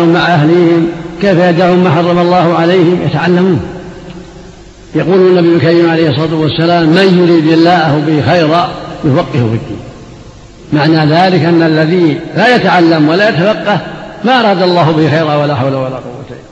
يتعاملون مع أهلهم، كيف يدعون ما حرم الله عليهم، يتعلمون. يقول النبي الكريم عليه الصلاة والسلام: من يريد الله به خيرا يفقهه في الدين. معنى ذلك أن الذي لا يتعلم ولا يتفقه ما أراد الله به خيرا ولا حول ولا قوة إلا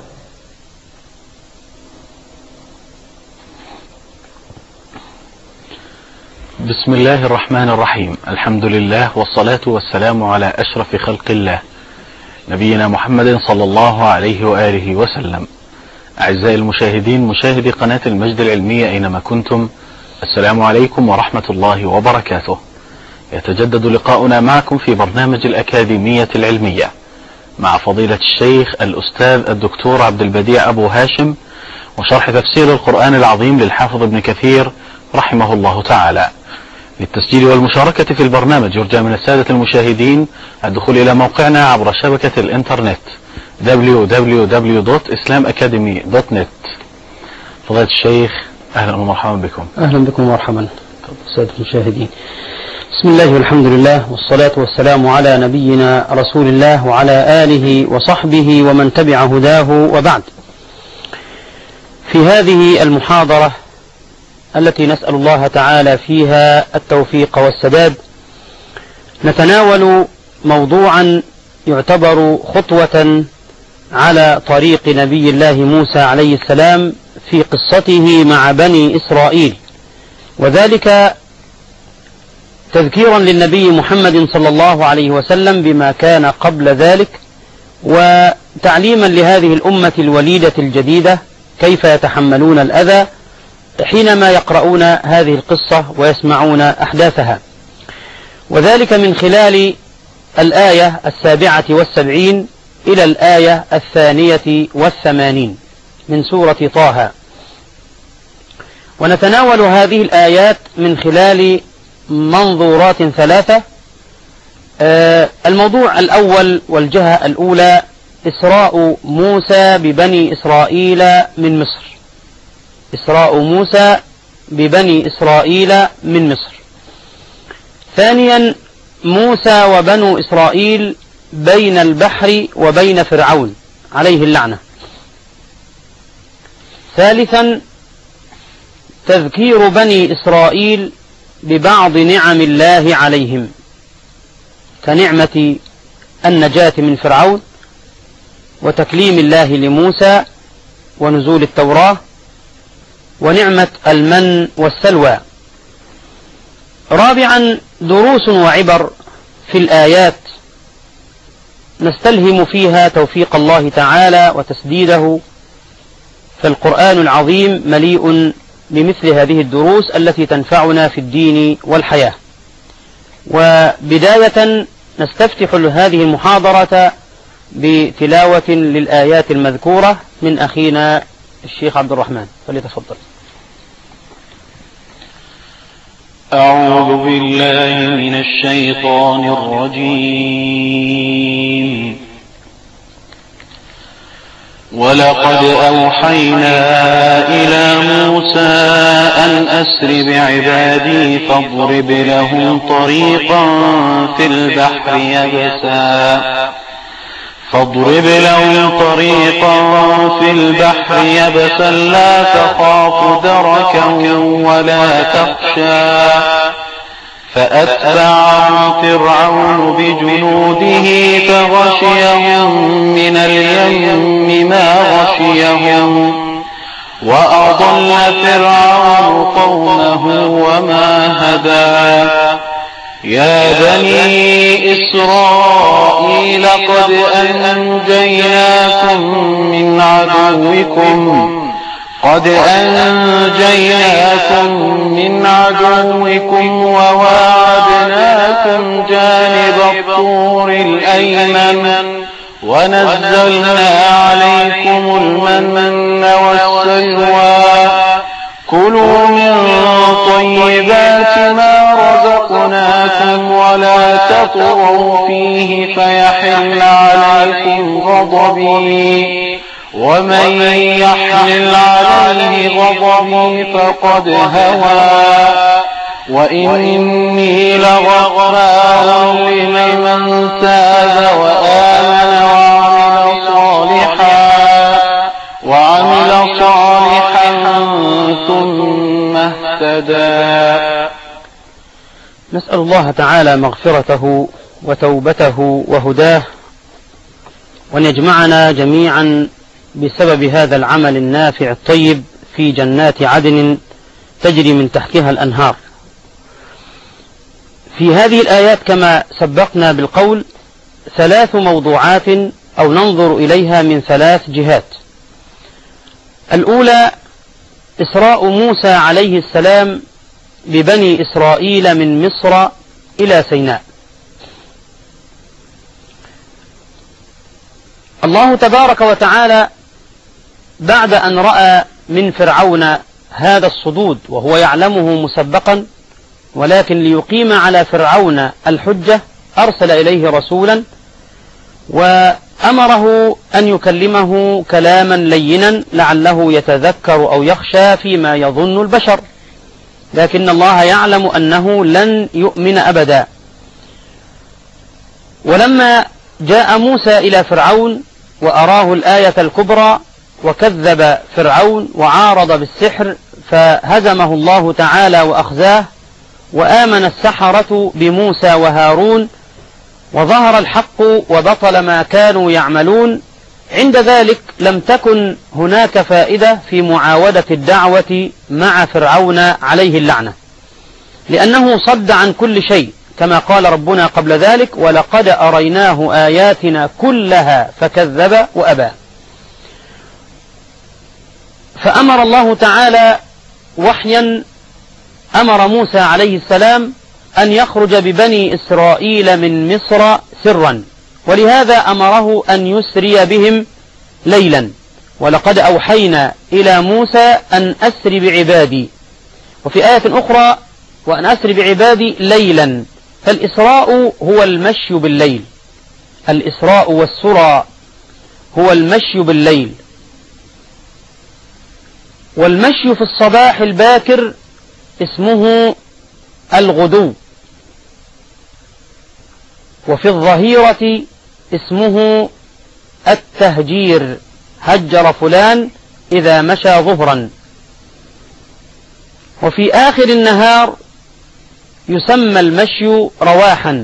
بالله. بسم الله الرحمن الرحيم. الحمد لله والصلاة والسلام على أشرف خلق الله نبينا محمد صلى الله عليه وآله وسلم. أعزائي المشاهدين، مشاهدي قناة المجد العلمية أينما كنتم، السلام عليكم ورحمة الله وبركاته. يتجدد لقاؤنا معكم في برنامج الأكاديمية العلمية مع فضيلة الشيخ الأستاذ الدكتور عبد البديع أبو هاشم، وشرح تفسير القرآن العظيم للحافظ ابن كثير رحمه الله تعالى. للتسجيل والمشاركة في البرنامج يرجى من السادة المشاهدين الدخول إلى موقعنا عبر شبكة الإنترنت www.islamacademy.net. فضيلة الشيخ، أهلا ومرحبا بكم. أهلا بكم ومرحبا السادة المشاهدين. بسم الله والحمد لله والصلاة والسلام على نبينا رسول الله وعلى آله وصحبه ومن تبع هداه، وبعد. في هذه المحاضرة التي نسأل الله تعالى فيها التوفيق والسداد، نتناول موضوعا يعتبر خطوة على طريق نبي الله موسى عليه السلام في قصته مع بني إسرائيل، وذلك تذكيرا للنبي محمد صلى الله عليه وسلم بما كان قبل ذلك، وتعليما لهذه الأمة الوليدة الجديدة كيف يتحملون الأذى حينما يقرؤون هذه القصة ويسمعون أحداثها، وذلك من خلال الآية 77 إلى الآية 82 من سورة طه. ونتناول هذه الآيات من خلال منظورات ثلاثة. الموضوع الأول والجهة الأولى: إسراء موسى ببني إسرائيل من مصر. إسراء موسى ببني إسرائيل من مصر. ثانيا: موسى وبنو إسرائيل بين البحر وبين فرعون عليه اللعنة. ثالثا: تذكير بني إسرائيل ببعض نعم الله عليهم، كنعمة النجاة من فرعون، وتكليم الله لموسى، ونزول التوراة، ونعمة المن والسلوى. رابعا: دروس وعبر في الآيات نستلهم فيها توفيق الله تعالى وتسديده، فالقرآن العظيم مليء بمثل هذه الدروس التي تنفعنا في الدين والحياة. وبداية نستفتح هذه المحاضرة بتلاوة للآيات المذكورة من أخينا الشيخ عبد الرحمن، فليتفضل. أعوذ بالله من الشيطان الرجيم. ولقد أوحينا إلى موسى أن أسر بعبادي فاضرب لهم طريقا في البحر يبسا لا تخاف دركا ولا تخشى. فأتبعهم فرعون بجنوده فغشيهم من اليم ما غشيهم، وأضل فرعون قومه وما هدى. يا بني إسرائيل قد أنجيناكم من عدوكم وواعدناكم جانب الطور الأيمن، ونزلنا عليكم المن والسلوى. كلوا من طيبات ما رزقناكم ولا تطغوا فيه فيحل عليكم غضبي، ومن يحمل عليه غضبي فقد هوى. وإني لغفار لمن تاب وآمن وعمل نسأل الله تعالى مغفرته وتوبته وهداه، وأن يجمعنا جميعا بسبب هذا العمل النافع الطيب في جنات عدن تجري من تحتها الأنهار. في هذه الآيات كما سبقنا بالقول 3 موضوعات أو ننظر إليها من 3 جهات. الأولى إسراء موسى عليه السلام ببني إسرائيل من مصر إلى سيناء. الله تبارك وتعالى بعد أن رأى من فرعون هذا الصدود وهو يعلمه مسبقا، ولكن ليقيم على فرعون الحجة أرسل إليه رسولا وأمره أن يكلمه كلاما لينا لعله يتذكر أو يخشى فيما يظن البشر، لكن الله يعلم أنه لن يؤمن أبدا. ولما جاء موسى إلى فرعون وأراه الآية الكبرى وكذب فرعون وعارض بالسحر، فهزمه الله تعالى وأخزاه، وآمن السحرة بموسى وهارون، وظهر الحق وبطل ما كانوا يعملون. عند ذلك لم تكن هناك فائدة في معاودة الدعوة مع فرعون عليه اللعنة، لأنه صد عن كل شيء، كما قال ربنا قبل ذلك: ولقد أريناه آياتنا كلها فكذب وأبى. فأمر الله تعالى وحيا، أمر موسى عليه السلام أن يخرج ببني إسرائيل من مصر سرا، ولهذا أمره أن يسري بهم ليلا. ولقد أوحينا إلى موسى أن أسر بعبادي، وفي آية أخرى وأن أسر بعبادي ليلا. فالإسراء هو المشي بالليل، الإسراء والسرى هو المشي بالليل. والمشي في الصباح الباكر اسمه الغدو، وفي الظهيرة اسمه التهجير، هجر فلان إذا مشى ظهرا. وفي آخر النهار يسمى المشي رواحا.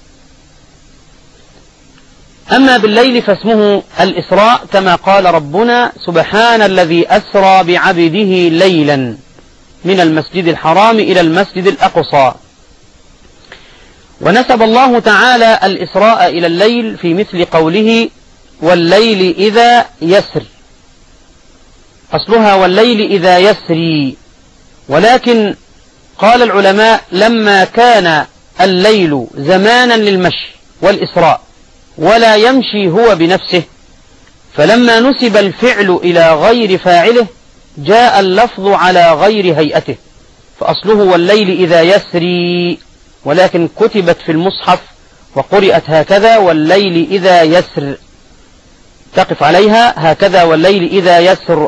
أما بالليل فاسمه الإسراء، كما قال ربنا: سبحان الذي أسرى بعبده ليلا من المسجد الحرام إلى المسجد الأقصى. ونسب الله تعالى الإسراء إلى الليل في مثل قوله: والليل إذا يسر، أصلها والليل إذا يسري. ولكن قال العلماء: لما كان الليل زمانا للمشي والإسراء ولا يمشي هو بنفسه، فلما نسب الفعل إلى غير فاعله جاء اللفظ على غير هيئته، فأصله والليل إذا يسري، ولكن كتبت في المصحف وقرئت هكذا: والليل إذا يسر، تقف عليها هكذا: والليل إذا يسر،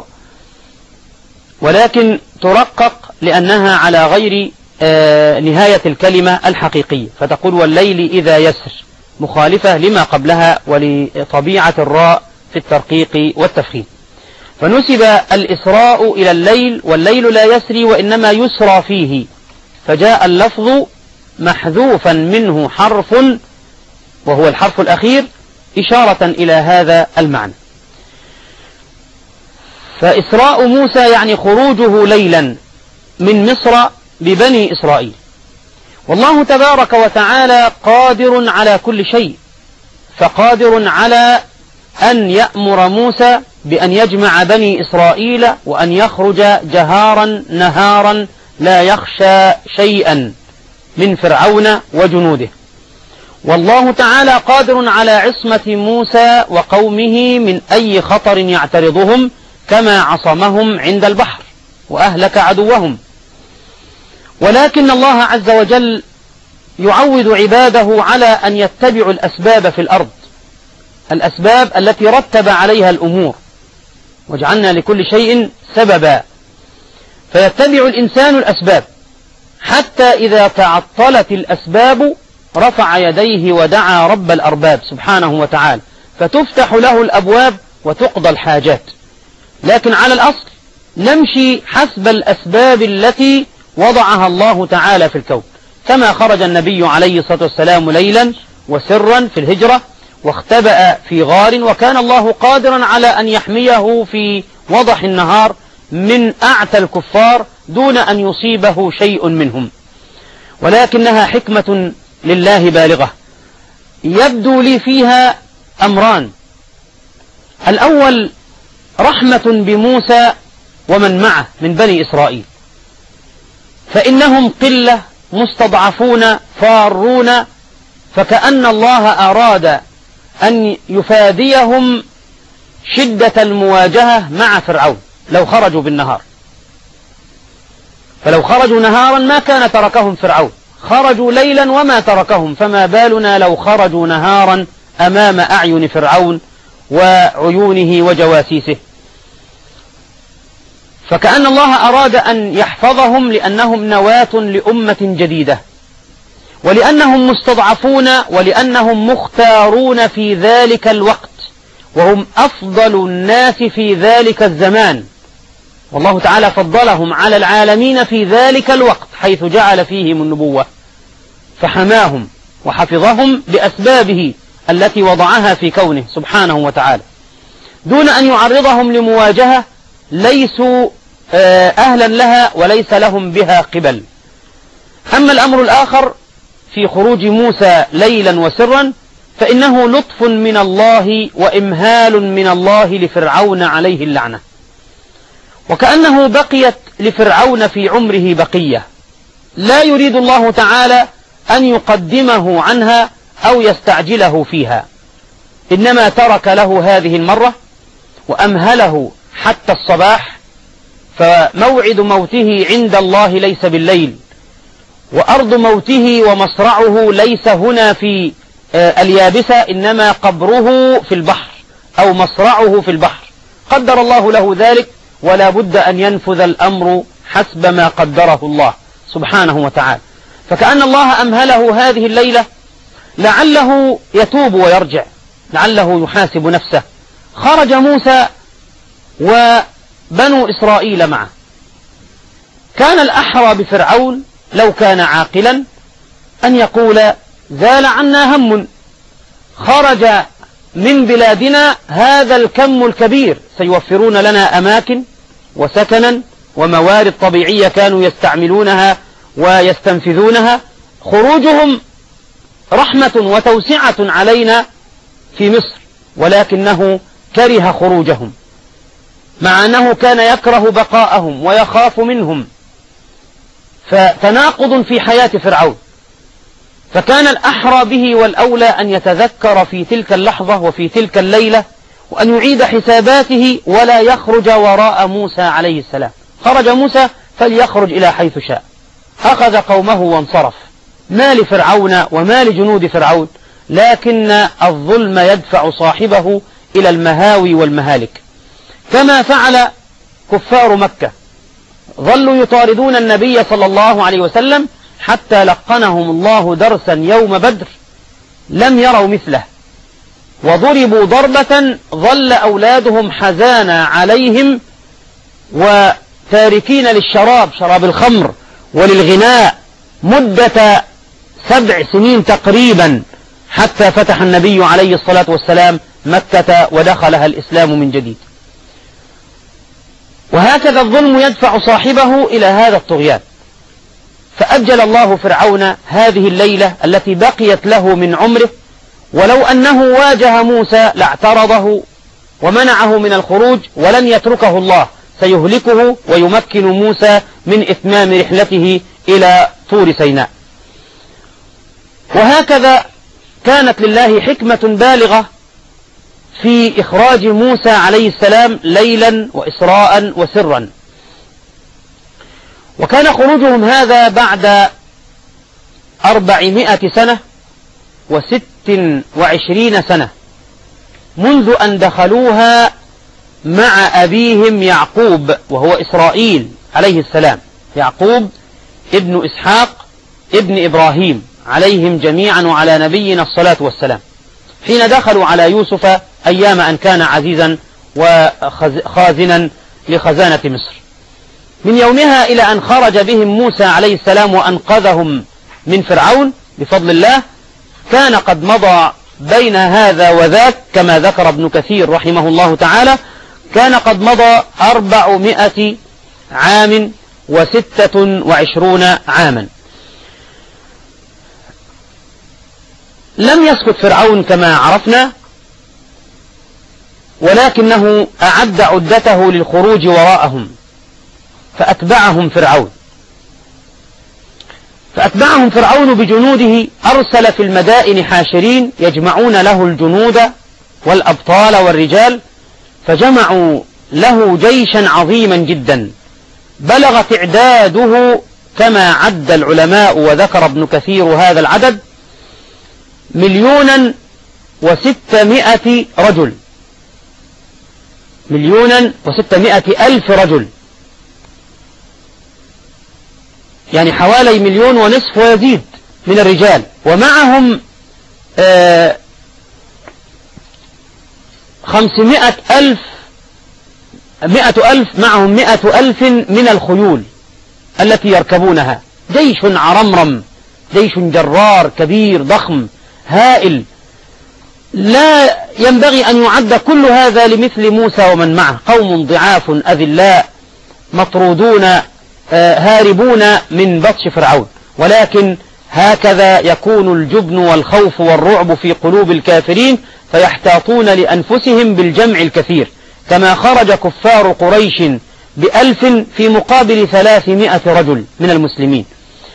ولكن ترقق لأنها على غير نهاية الكلمة الحقيقية، فتقول والليل إذا يسر، مخالفة لما قبلها ولطبيعة الراء في الترقيق والتفخيم. فنسب الإسراء إلى الليل، والليل لا يسري وإنما يسرى فيه، فجاء اللفظ محذوفا منه حرف وهو الحرف الأخير إشارة إلى هذا المعنى. فإسراء موسى يعني خروجه ليلا من مصر ببني إسرائيل. والله تبارك وتعالى قادر على كل شيء، فقادر على أن يأمر موسى بأن يجمع بني إسرائيل وأن يخرج جهارا نهارا لا يخشى شيئا من فرعون وجنوده. والله تعالى قادر على عصمة موسى وقومه من أي خطر يعترضهم، كما عصمهم عند البحر وأهلك عدوهم. ولكن الله عز وجل يعود عباده على أن يتبعوا الأسباب في الأرض، الأسباب التي رتب عليها الأمور، وجعلنا لكل شيء سببا، فيتبع الإنسان الأسباب حتى إذا تعطلت الأسباب رفع يديه ودعا رب الأرباب سبحانه وتعالى، فتفتح له الأبواب وتقضى الحاجات. لكن على الأصل نمشي حسب الأسباب التي وضعها الله تعالى في الكون. كما خرج النبي عليه الصلاة والسلام ليلا وسرا في الهجرة واختبأ في غار، وكان الله قادرا على أن يحميه في وضح النهار من أعتى الكفار دون أن يصيبه شيء منهم، ولكنها حكمة لله بالغة. يبدو لي فيها أمران: الأول رحمة بموسى ومن معه من بني إسرائيل، فإنهم قلة مستضعفون فارون، فكأن الله أراد أن يفاديهم شدة المواجهة مع فرعون لو خرجوا بالنهار. فلو خرجوا نهارا ما كان تركهم فرعون، خرجوا ليلا وما تركهم، فما بالنا لو خرجوا نهارا أمام أعين فرعون وعيونه وجواسيسه. فكأن الله أراد أن يحفظهم لأنهم نواة لأمة جديدة، ولأنهم مستضعفون، ولأنهم مختارون في ذلك الوقت، وهم أفضل الناس في ذلك الزمان، والله تعالى فضلهم على العالمين في ذلك الوقت حيث جعل فيهم النبوة، فحماهم وحفظهم بأسبابه التي وضعها في كونه سبحانه وتعالى، دون أن يعرضهم لمواجهة ليسوا أهلا لها وليس لهم بها قبل. أما الأمر الآخر في خروج موسى ليلا وسرا فإنه لطف من الله وإمهال من الله لفرعون عليه اللعنة، وكأنه بقيت لفرعون في عمره بقية لا يريد الله تعالى أن يقدمه عنها أو يستعجله فيها، إنما ترك له هذه المرة وأمهله حتى الصباح، فموعد موته عند الله ليس بالليل، وأرض موته ومصرعه ليس هنا في اليابسة، إنما قبره في البحر أو مصرعه في البحر، قدر الله له ذلك، ولا بد أن ينفذ الأمر حسب ما قدره الله سبحانه وتعالى. فكأن الله أمهله هذه الليلة لعله يتوب ويرجع، لعله يحاسب نفسه. خرج موسى وبنو إسرائيل معه. كان الأحرى بفرعون لو كان عاقلا أن يقول: زال عنا هم، خرج من بلادنا هذا الكم الكبير، سيوفرون لنا أماكن وسكنا وموارد طبيعية كانوا يستعملونها ويستنفذونها، خروجهم رحمة وتوسعة علينا في مصر، ولكنه كره خروجهم، مع أنه كان يكره بقاءهم ويخاف منهم، فتناقض في حياة فرعون. فكان الأحرى به والأولى أن يتذكر في تلك اللحظة وفي تلك الليلة وأن يعيد حساباته ولا يخرج وراء موسى عليه السلام. خرج موسى فليخرج إلى حيث شاء، أخذ قومه وانصرف، ما لفرعون وما لجنود فرعون، لكن الظلم يدفع صاحبه إلى المهاوي والمهالك، كما فعل كفار مكة، ظلوا يطاردون النبي صلى الله عليه وسلم حتى لقنهم الله درسا يوم بدر لم يروا مثله، وضربوا ضربة ظل أولادهم حزانا عليهم وتاركين للشراب، شراب الخمر وللغناء، مدة 7 سنين تقريبا، حتى فتح النبي عليه الصلاة والسلام مكة ودخلها الإسلام من جديد. وهكذا الظلم يدفع صاحبه إلى هذا الطغيان. فأجل الله فرعون هذه الليلة التي بقيت له من عمره، ولو أنه واجه موسى لاعترضه ومنعه من الخروج، ولن يتركه الله، سيهلكه ويمكن موسى من إتمام رحلته إلى طور سيناء. وهكذا كانت لله حكمة بالغة في إخراج موسى عليه السلام ليلا وإسراء وسرا. وكان خروجهم هذا بعد 400 سنة و26 سنة منذ أن دخلوها مع أبيهم يعقوب وهو إسرائيل عليه السلام، يعقوب ابن إسحاق ابن إبراهيم عليهم جميعا وعلى نبينا الصلاة والسلام، حين دخلوا على يوسف أيام أن كان عزيزا وخازنا لخزانة مصر. من يومها إلى أن خرج بهم موسى عليه السلام وأنقذهم من فرعون بفضل الله كان قد مضى بين هذا وذاك كما ذكر ابن كثير رحمه الله تعالى، كان قد مضى 400 عام و26 عاما. لم يسكت فرعون كما عرفنا، ولكنه أعد عدته للخروج وراءهم، فأتبعهم فرعون بجنوده، أرسل في المدائن حاشرين يجمعون له الجنود والأبطال والرجال، فجمعوا له جيشا عظيما جدا بلغ تعداده كما عد العلماء وذكر ابن كثير هذا العدد 1,600,000 رجل، 1,600,000 رجل، يعني حوالي 1,5 مليون ويزيد من الرجال، ومعهم 500,000 معهم 100,000 من الخيول التي يركبونها. جيش عرمرم، جيش جرار كبير ضخم هائل، لا ينبغي أن يعد كل هذا لمثل موسى ومن معه، قوم ضعاف أذلاء مطرودون هاربون من بطش فرعون. ولكن هكذا يكون الجبن والخوف والرعب في قلوب الكافرين، فيحتاطون لأنفسهم بالجمع الكثير، كما خرج كفار قريش ب1000 في مقابل 300 رجل من المسلمين.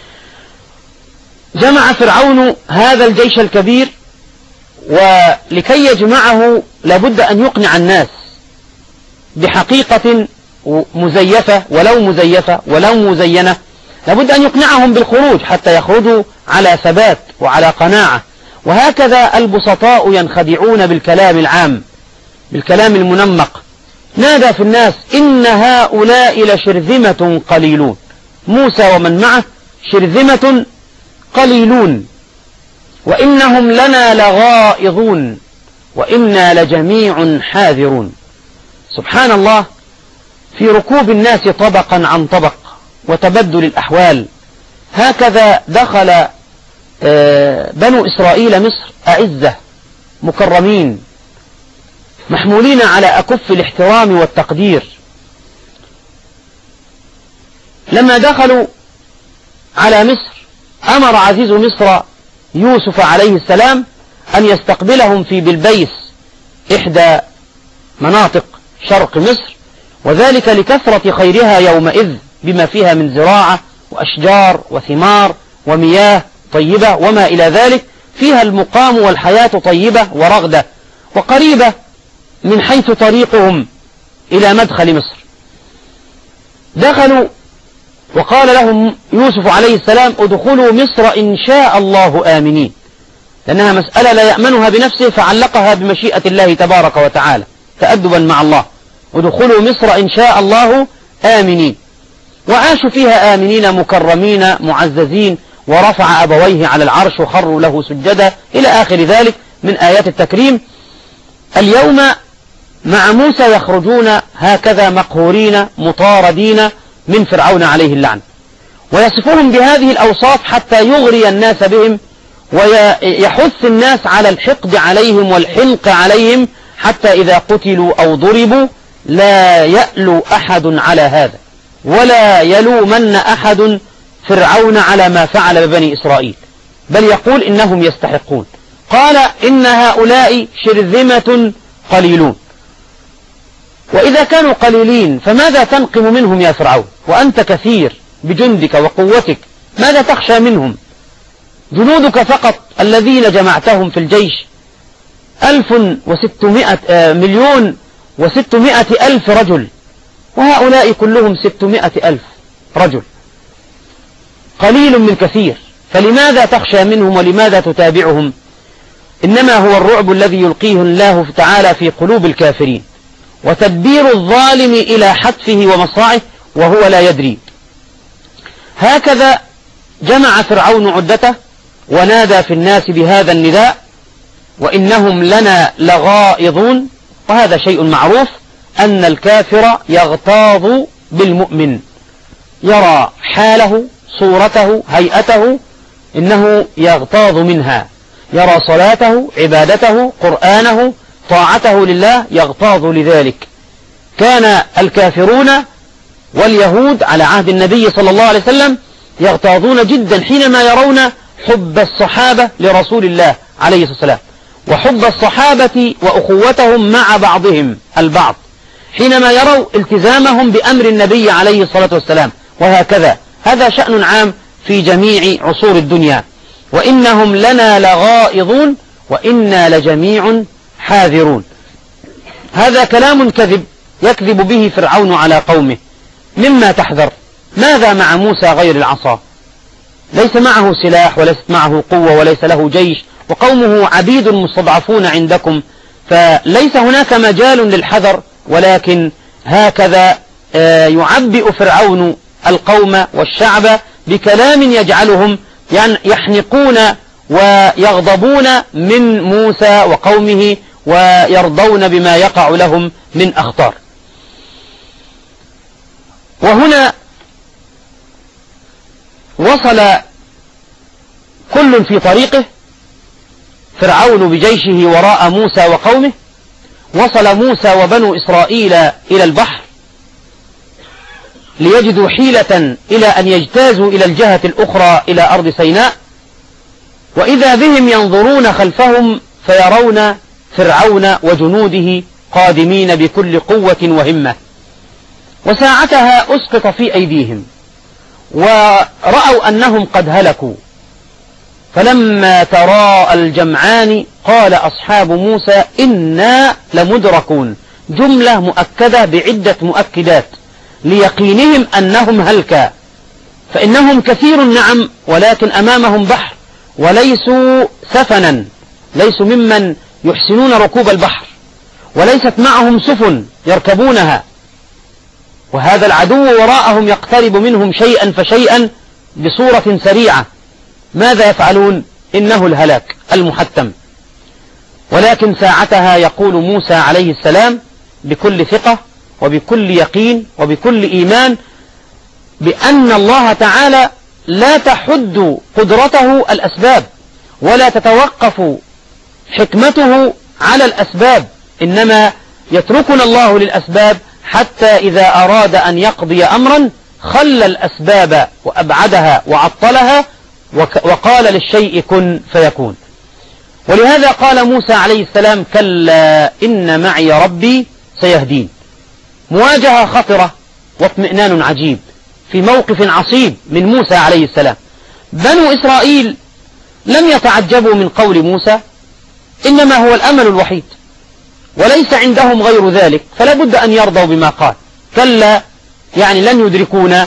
جمع فرعون هذا الجيش الكبير، ولكي يجمعه لابد أن يقنع الناس بحقيقة مزيفة ولو مزينة، لابد أن يقنعهم بالخروج حتى يخرجوا على ثبات وعلى قناعة. وهكذا البسطاء ينخدعون بالكلام العام، بالكلام المنمق. نادى في الناس: إن هؤلاء لشرذمة قليلون، موسى ومن معه شرذمة قليلون، وإنهم لنا لغائظون وإنا لجميع حاذرون. سبحان الله، في ركوب الناس طبقا عن طبق وتبدل الأحوال. هكذا دخل بنو إسرائيل مصر أعزة مكرمين محمولين على أكف الاحترام والتقدير. لما دخلوا على مصر أمر عزيز مصر يوسف عليه السلام أن يستقبلهم في بلبيس، إحدى مناطق شرق مصر، وذلك لكثرة خيرها يومئذ بما فيها من زراعة وأشجار وثمار ومياه طيبة وما إلى ذلك، فيها المقام والحياة طيبة ورغدة وقريبة من حيث طريقهم إلى مدخل مصر. دخلوا وقال لهم يوسف عليه السلام: ادخلوا مصر إن شاء الله آمنين، لأنها مسألة لا يأمنها بنفسه، فعلقها بمشيئة الله تبارك وتعالى تأدبا مع الله. ادخلوا مصر إن شاء الله آمنين. وعاشوا فيها آمنين مكرمين معززين، ورفع أبويه على العرش وخروا له سجدا إلى آخر ذلك من آيات التكريم. اليوم مع موسى يخرجون هكذا مقهورين مطاردين من فرعون عليه اللعن، ويصفهم بهذه الأوصاف حتى يغري الناس بهم ويحث الناس على الحقد عليهم والحنق عليهم، حتى إذا قتلوا أو ضربوا لا يألو أحد على هذا، ولا يلومن أحد فرعون على ما فعل ببني إسرائيل، بل يقول إنهم يستحقون. قال: إن هؤلاء شرذمة قليلون. وإذا كانوا قليلين فماذا تنقم منهم يا فرعون وأنت كثير بجندك وقوتك؟ ماذا تخشى منهم؟ جنودك فقط الذين جمعتهم في الجيش 1,600,000 رجل، وهؤلاء كلهم 600,000 رجل، قليل من كثير، فلماذا تخشى منهم ولماذا تتابعهم؟ إنما هو الرعب الذي يلقيه الله تعالى في قلوب الكافرين، وتدبير الظالم إلى حتفه ومصرعه وهو لا يدري. هكذا جمع فرعون عدته ونادى في الناس بهذا النداء: وإنهم لنا لغائظون. وهذا شيء معروف أن الكافر يغتاظ بالمؤمن، يرى حاله صورته هيئته إنه يغتاظ منها، يرى صلاته، عبادته، قرآنه، طاعته لله يغتاظ لذلك. كان الكافرون واليهود على عهد النبي صلى الله عليه وسلم يغتاظون جدا حينما يرون حب الصحابة لرسول الله عليه الصلاة والسلام، وحب الصحابة وأخوتهم مع بعضهم البعض، حينما يروا التزامهم بأمر النبي عليه الصلاة والسلام. وهكذا هذا شأن عام في جميع عصور الدنيا. وإنهم لنا لغائظون وإنا لجميع حاذرون. هذا كلام كذب يكذب به فرعون على قومه. مما تحذر؟ ماذا مع موسى غير العصا؟ ليس معه سلاح وليست معه قوة وليس له جيش، وقومه عبيد مستضعفون عندكم، فليس هناك مجال للحذر. ولكن هكذا يعبئ فرعون القوم والشعب بكلام يجعلهم يحنقون ويغضبون من موسى وقومه ويرضون بما يقع لهم من أخطار. وهنا وصل كل في طريقه، فرعون بجيشه وراء موسى وقومه، وصل موسى وبنو إسرائيل إلى البحر ليجدوا حيلة إلى أن يجتازوا إلى الجهة الأخرى إلى أرض سيناء، وإذا بهم ينظرون خلفهم فيرون فرعون وجنوده قادمين بكل قوة وهمة. وساعتها أسقط في أيديهم ورأوا أنهم قد هلكوا. فلما تراءى الجمعان قال أصحاب موسى إنا لمدركون، جملة مؤكدة بعدة مؤكدات ليقينهم أنهم هلكا، فإنهم كثير نعم، ولكن أمامهم بحر، وليسوا سفنا، ليسوا ممن يحسنون ركوب البحر، وليست معهم سفن يركبونها، وهذا العدو وراءهم يقترب منهم شيئا فشيئا بصورة سريعة. ماذا يفعلون؟ إنه الهلاك المحتم. ولكن ساعتها يقول موسى عليه السلام بكل ثقة وبكل يقين وبكل إيمان بأن الله تعالى لا تحد قدرته الأسباب ولا تتوقف حكمته على الأسباب، إنما يتركنا الله للأسباب حتى إذا أراد أن يقضي أمرا خلى الأسباب وأبعدها وعطلها وقال للشيء كن فيكون. ولهذا قال موسى عليه السلام كلا إن معي ربي سيهدين. مواجهة خطرة واطمئنان عجيب في موقف عصيب من موسى عليه السلام. بنو إسرائيل لم يتعجبوا من قول موسى، إنما هو الأمل الوحيد وليس عندهم غير ذلك، فلا بد أن يرضوا بما قال. كلا يعني لن يدركونا،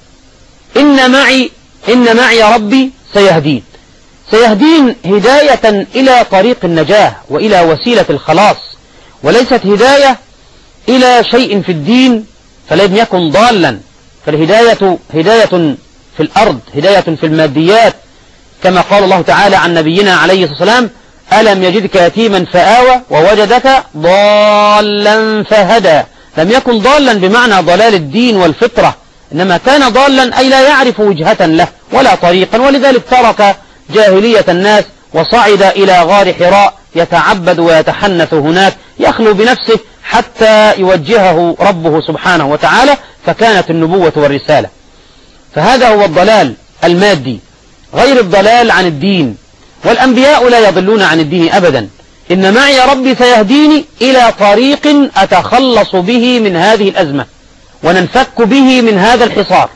إن معي ربي سيهدين. سيهدين هداية إلى طريق النجاة وإلى وسيلة الخلاص، وليست هداية إلى شيء في الدين فلم يكن ضالا. فالهداية هداية في الأرض، هداية في الماديات، كما قال الله تعالى عن نبينا عليه الصلاة والسلام ألم يجدك يتيما فآوى ووجدك ضالا فهدى. لم يكن ضالا بمعنى ضلال الدين والفطرة، إنما كان ضالا أي لا يعرف وجهة له ولا طريقا، ولذلك ترك جاهلية الناس وصعد إلى غار حراء يتعبد ويتحنث هناك، يخلو بنفسه حتى يوجهه ربه سبحانه وتعالى، فكانت النبوة والرسالة. فهذا هو الضلال المادي غير الضلال عن الدين، والأنبياء لا يضلون عن الدين أبدا. إن معي ربي سيهديني إلى طريق أتخلص به من هذه الأزمة وننفك به من هذا الحصار.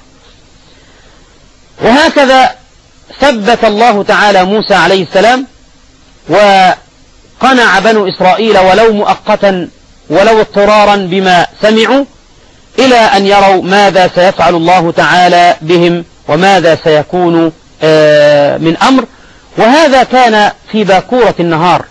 وهكذا ثبت الله تعالى موسى عليه السلام، وقنع بنو إسرائيل ولو مؤقتا ولو اضطرارا بما سمعوا، إلى أن يروا ماذا سيفعل الله تعالى بهم وماذا سيكون من أمر. وهذا كان في باكورة النهار،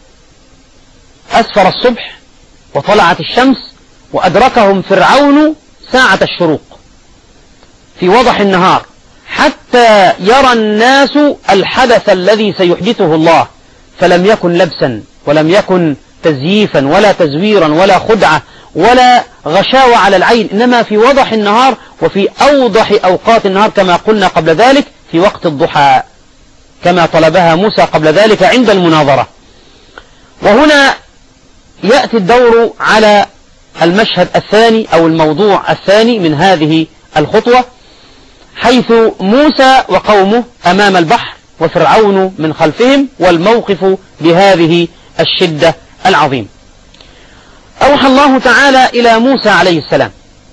أسفر الصبح وطلعت الشمس وأدركهم فرعون ساعة الشروق في وضح النهار، حتى يرى الناس الحدث الذي سيحدثه الله، فلم يكن لبسا ولم يكن تزييفا ولا تزويرا ولا خدعة ولا غشاوة على العين، إنما في وضح النهار وفي أوضح أوقات النهار كما قلنا قبل ذلك في وقت الضحى. كما طلبها موسى قبل ذلك عند المناظرة. وهنا يأتي الدور على المشهد الثاني أو الموضوع الثاني من هذه الخطوة، حيث موسى وقومه أمام البحر وفرعون من خلفهم، والموقف بهذه الشدة العظيم. أوحى الله تعالى إلى موسى عليه السلام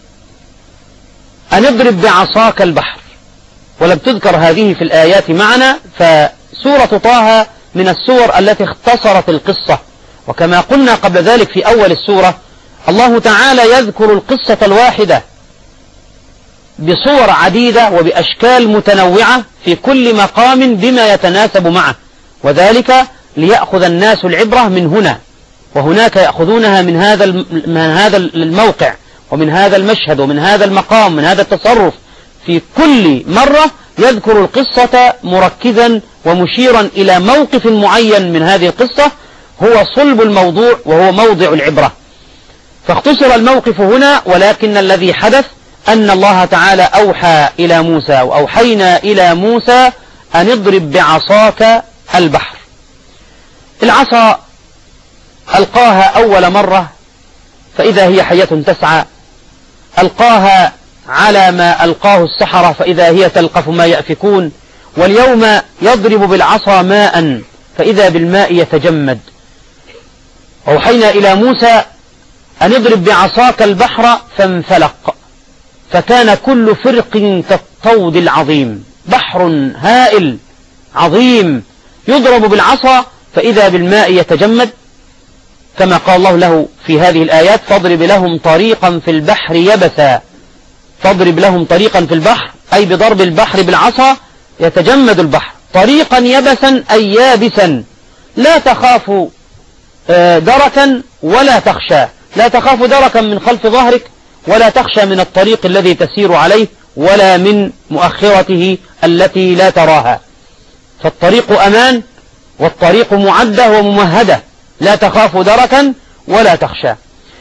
أن اضرب بعصاك البحر، ولم تذكر هذه في الآيات معنا، فسورة طه من السور التي اختصرت القصة، وكما قلنا قبل ذلك في أول السورة الله تعالى يذكر القصة الواحدة بصور عديدة وبأشكال متنوعة في كل مقام بما يتناسب معه، وذلك ليأخذ الناس العبرة من هنا، وهناك يأخذونها من هذا الموقع ومن هذا المشهد ومن هذا المقام من هذا التصرف. في كل مرة يذكر القصة مركزا ومشيرا إلى موقف معين من هذه القصة هو صلب الموضوع وهو موضع العبرة. فاختصر الموقف هنا، ولكن الذي حدث أن الله تعالى أوحى إلى موسى وأوحينا إلى موسى أن اضرب بعصاك البحر. العصا ألقاها أول مرة فإذا هي حية تسعى، ألقاها على ما ألقاه السحرة فإذا هي تلقف ما يأفكون، واليوم يضرب بالعصا ماء فإذا بالماء يتجمد. أوحينا إلى موسى أن اضرب بعصاك البحر فانفلق فكان كل فرق كالطود العظيم. بحر هائل عظيم يضرب بالعصا فإذا بالماء يتجمد، كما قال الله له في هذه الآيات فاضرب لهم طريقا في البحر يبسا. فاضرب لهم طريقا في البحر أي بضرب البحر بالعصا يتجمد البحر، طريقا يبسا أي يابسا، لا تخاف دركا ولا تخشى، لا تخاف دركا من خلف ظهرك ولا تخشى من الطريق الذي تسير عليه ولا من مؤخرته التي لا تراها، فالطريق أمان والطريق معدة وممهدة، لا تخاف دركا ولا تخشى.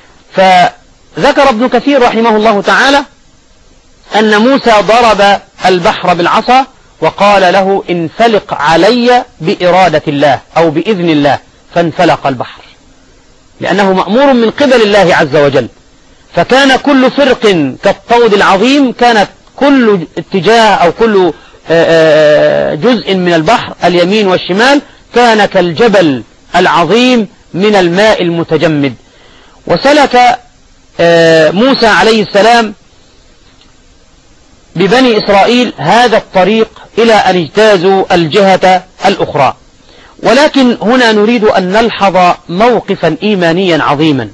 فذكر ابن كثير رحمه الله تعالى أن موسى ضرب البحر بالعصا وقال له انفلق علي بإرادة الله أو بإذن الله، فانفلق البحر لأنه مأمور من قبل الله عز وجل. فكان كل فرق كالطود العظيم، كانت كل اتجاه أو كل جزء من البحر اليمين والشمال كان كالجبل العظيم من الماء المتجمد. وسلك موسى عليه السلام ببني إسرائيل هذا الطريق إلى أن اجتازوا الجهة الأخرى. ولكن هنا نريد أن نلحظ موقفا إيمانيا عظيما،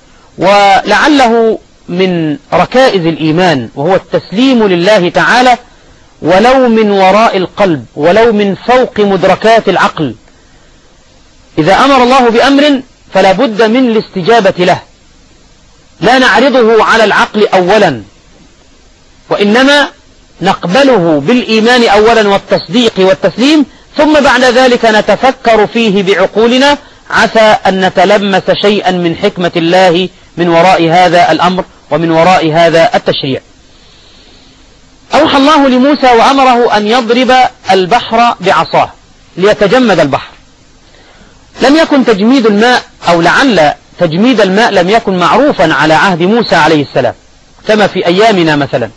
ولعله من ركائز الإيمان، وهو التسليم لله تعالى ولو من وراء القلب ولو من فوق مدركات العقل. إذا أمر الله بأمر فلا بد من الاستجابة له، لا نعرضه على العقل أولا، وإنما نقبله بالإيمان أولا والتصديق والتسليم، ثم بعد ذلك نتفكر فيه بعقولنا عسى أن نتلمس شيئا من حكمة الله من وراء هذا الأمر ومن وراء هذا التشريع. أوحى الله لموسى وأمره أن يضرب البحر بعصاه ليتجمد البحر. لم يكن تجميد الماء، أو لعل تجميد الماء لم يكن معروفا على عهد موسى عليه السلام كما في أيامنا مثلا،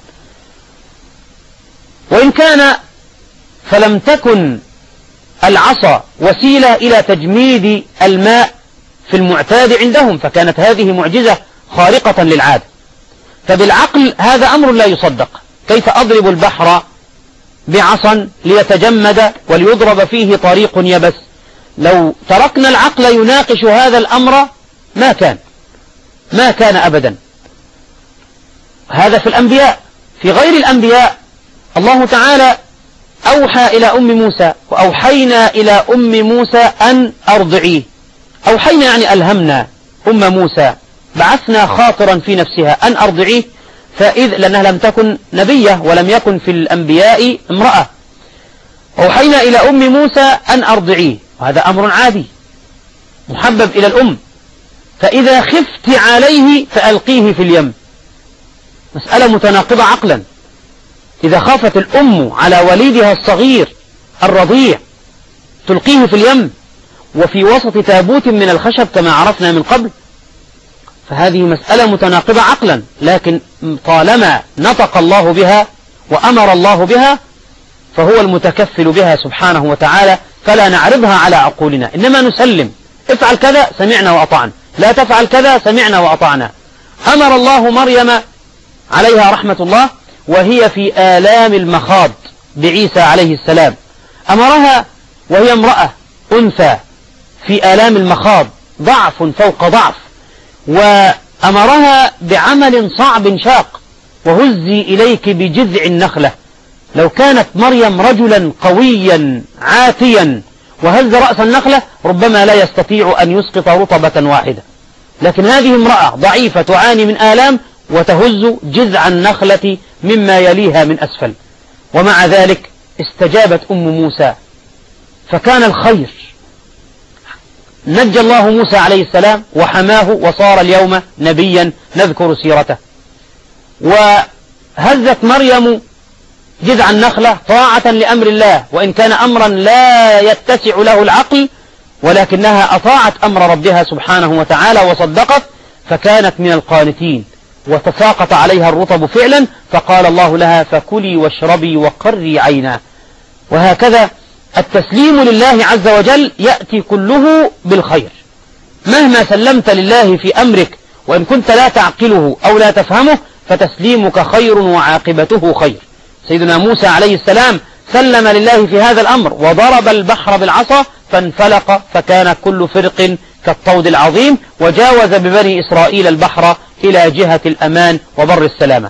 وإن كان فلم تكن العصا وسيلة إلى تجميد الماء في المعتاد عندهم، فكانت هذه معجزة خارقة للعادة. فبالعقل هذا أمر لا يصدق، كيف أضرب البحر بعصا ليتجمد وليضرب فيه طريق يبس؟ لو تركنا العقل يناقش هذا الأمر ما كان أبدا. هذا في الأنبياء. في غير الأنبياء الله تعالى أوحى إلى أم موسى وأوحينا إلى أم موسى أن أرضعيه. أوحينا يعني ألهمنا أم موسى، بعثنا خاطرا في نفسها أن أرضعيه، لأنها لم تكن نبية ولم يكن في الأنبياء امرأة. أوحينا إلى أم موسى أن أرضعيه، وهذا أمر عادي محبب إلى الأم. فإذا خفت عليه فألقيه في اليم، مسألة متناقضة عقلا. إذا خافت الأم على وليدها الصغير الرضيع تلقيه في اليم وفي وسط تابوت من الخشب كما عرفنا من قبل؟ فهذه مسألة متناقضة عقلا، لكن طالما نطق الله بها وأمر الله بها فهو المتكفل بها سبحانه وتعالى، فلا نعرضها على عقولنا، إنما نسلم. افعل كذا سمعنا وأطعنا، لا تفعل كذا سمعنا وأطعنا. أمر الله مريم عليها رحمة الله وهي في آلام المخاض بعيسى عليه السلام، أمرها وهي امرأة أنثى في آلام المخاض، ضعف فوق ضعف، وأمرها بعمل صعب شاق، وهزي إليك بجذع النخلة. لو كانت مريم رجلا قويا عاتيا وهز رأس النخلة ربما لا يستطيع أن يسقط رطبة واحدة، لكن هذه امرأة ضعيفة تعاني من آلام وتهز جذع النخلة مما يليها من أسفل، ومع ذلك استجابت أم موسى فكان الخير. نجى الله موسى عليه السلام وحماه وصار اليوم نبيا نذكر سيرته. وهزت مريم جذع النخلة طاعة لأمر الله، وإن كان أمرا لا يتسع له العقل، ولكنها أطاعت أمر ربها سبحانه وتعالى وصدقت، فكانت من القانتين وتساقط عليها الرطب فعلا، فقال الله لها فكلي واشربي وقري عينا. وهكذا التسليم لله عز وجل يأتي كله بالخير، مهما سلمت لله في أمرك وإن كنت لا تعقله أو لا تفهمه فتسليمك خير وعاقبته خير. سيدنا موسى عليه السلام سلم لله في هذا الأمر وضرب البحر بالعصا فانفلق فكان كل فرق كالطود العظيم، وجاوز ببني إسرائيل البحر إلى جهة الأمان وبر السلامة.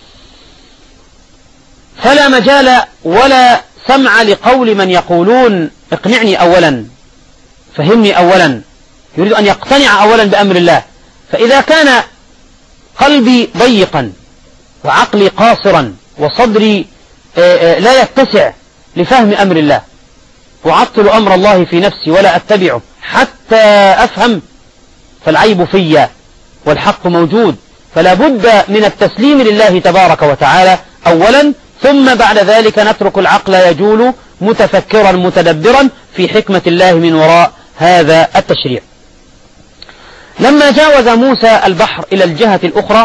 فلا مجال ولا سمع لقول من يقولون اقنعني أولا، فهمني أولا، يريد أن يقتنع أولا بأمر الله. فإذا كان قلبي ضيقا وعقلي قاصرا وصدري لا يتسع لفهم أمر الله، وعطل أمر الله في نفسي ولا أتبعه حتى أفهم، فالعيب فيا والحق موجود. فلا بد من التسليم لله تبارك وتعالى أولا، ثم بعد ذلك نترك العقل يجول متفكرا متدبرا في حكمة الله من وراء هذا التشريع. لما جاوز موسى البحر إلى الجهة الأخرى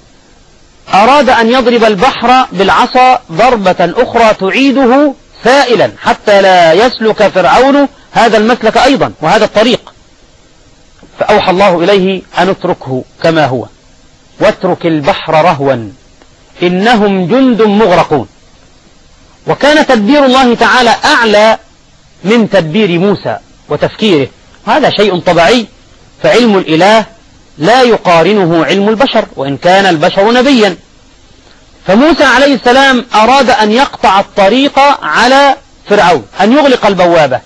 أراد أن يضرب البحر بالعصا ضربة أخرى تعيده سائلا حتى لا يسلك فرعون هذا المسلك أيضا وهذا الطريق، فأوحى الله إليه أن اتركه كما هو واترك البحر رهوا إنهم جند مغرقون. وكان تدبير الله تعالى أعلى من تدبير موسى وتفكيره، هذا شيء طبيعي، فعلم الإله لا يقارنه علم البشر وإن كان البشر نبيا. فموسى عليه السلام أراد أن يقطع الطريق على فرعون، أن يغلق البوابة،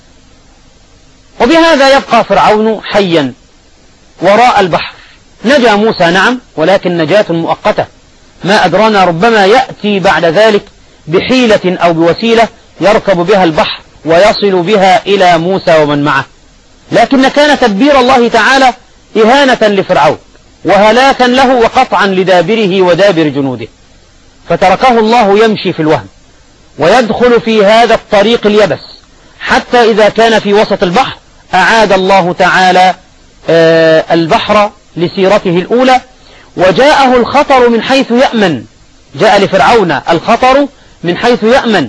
وبهذا يبقى فرعون حيا وراء البحر. نجا موسى نعم، ولكن نجاة مؤقتة، ما أدرانا ربما يأتي بعد ذلك بحيلة أو بوسيلة يركب بها البحر ويصل بها إلى موسى ومن معه. لكن كان تدبير الله تعالى إهانة لفرعون وهلاكا له وقطعا لدابره ودابر جنوده، فتركه الله يمشي في الوهم ويدخل في هذا الطريق اليبس، حتى إذا كان في وسط البحر أعاد الله تعالى البحر لسيرته الأولى، وجاءه الخطر من حيث يأمن، جاء لفرعون الخطر من حيث يأمن،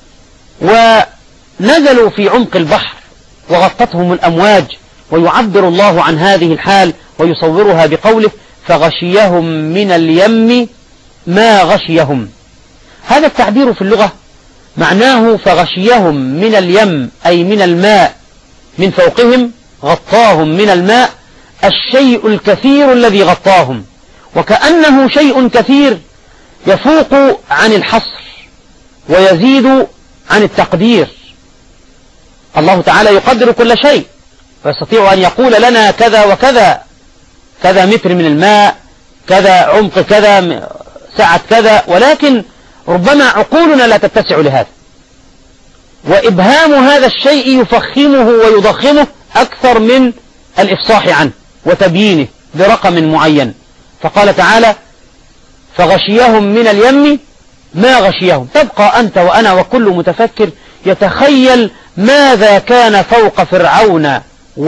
ونزلوا في عمق البحر وغطتهم الأمواج. ويعبر الله عن هذه الحال ويصورها بقوله فغشيهم من اليم ما غشيهم. هذا التعبير في اللغة معناه فغشيهم من اليم أي من الماء، من فوقهم غطاهم من الماء الشيء الكثير الذي غطاهم، وكأنه شيء كثير يفوق عن الحصر ويزيد عن التقدير. الله تعالى يقدر كل شيء ويستطيع أن يقول لنا كذا وكذا، كذا متر من الماء، كذا عمق كذا، سعة كذا، ولكن ربما عقولنا لا تتسع لهذا، وإبهام هذا الشيء يفخمه ويضخمه أكثر من الإفصاح عنه وتبيينه برقم معين. فقال تعالى فغشيهم من اليم ما غشيهم. تبقى أنت وأنا وكل متفكر يتخيل ماذا كان فوق فرعون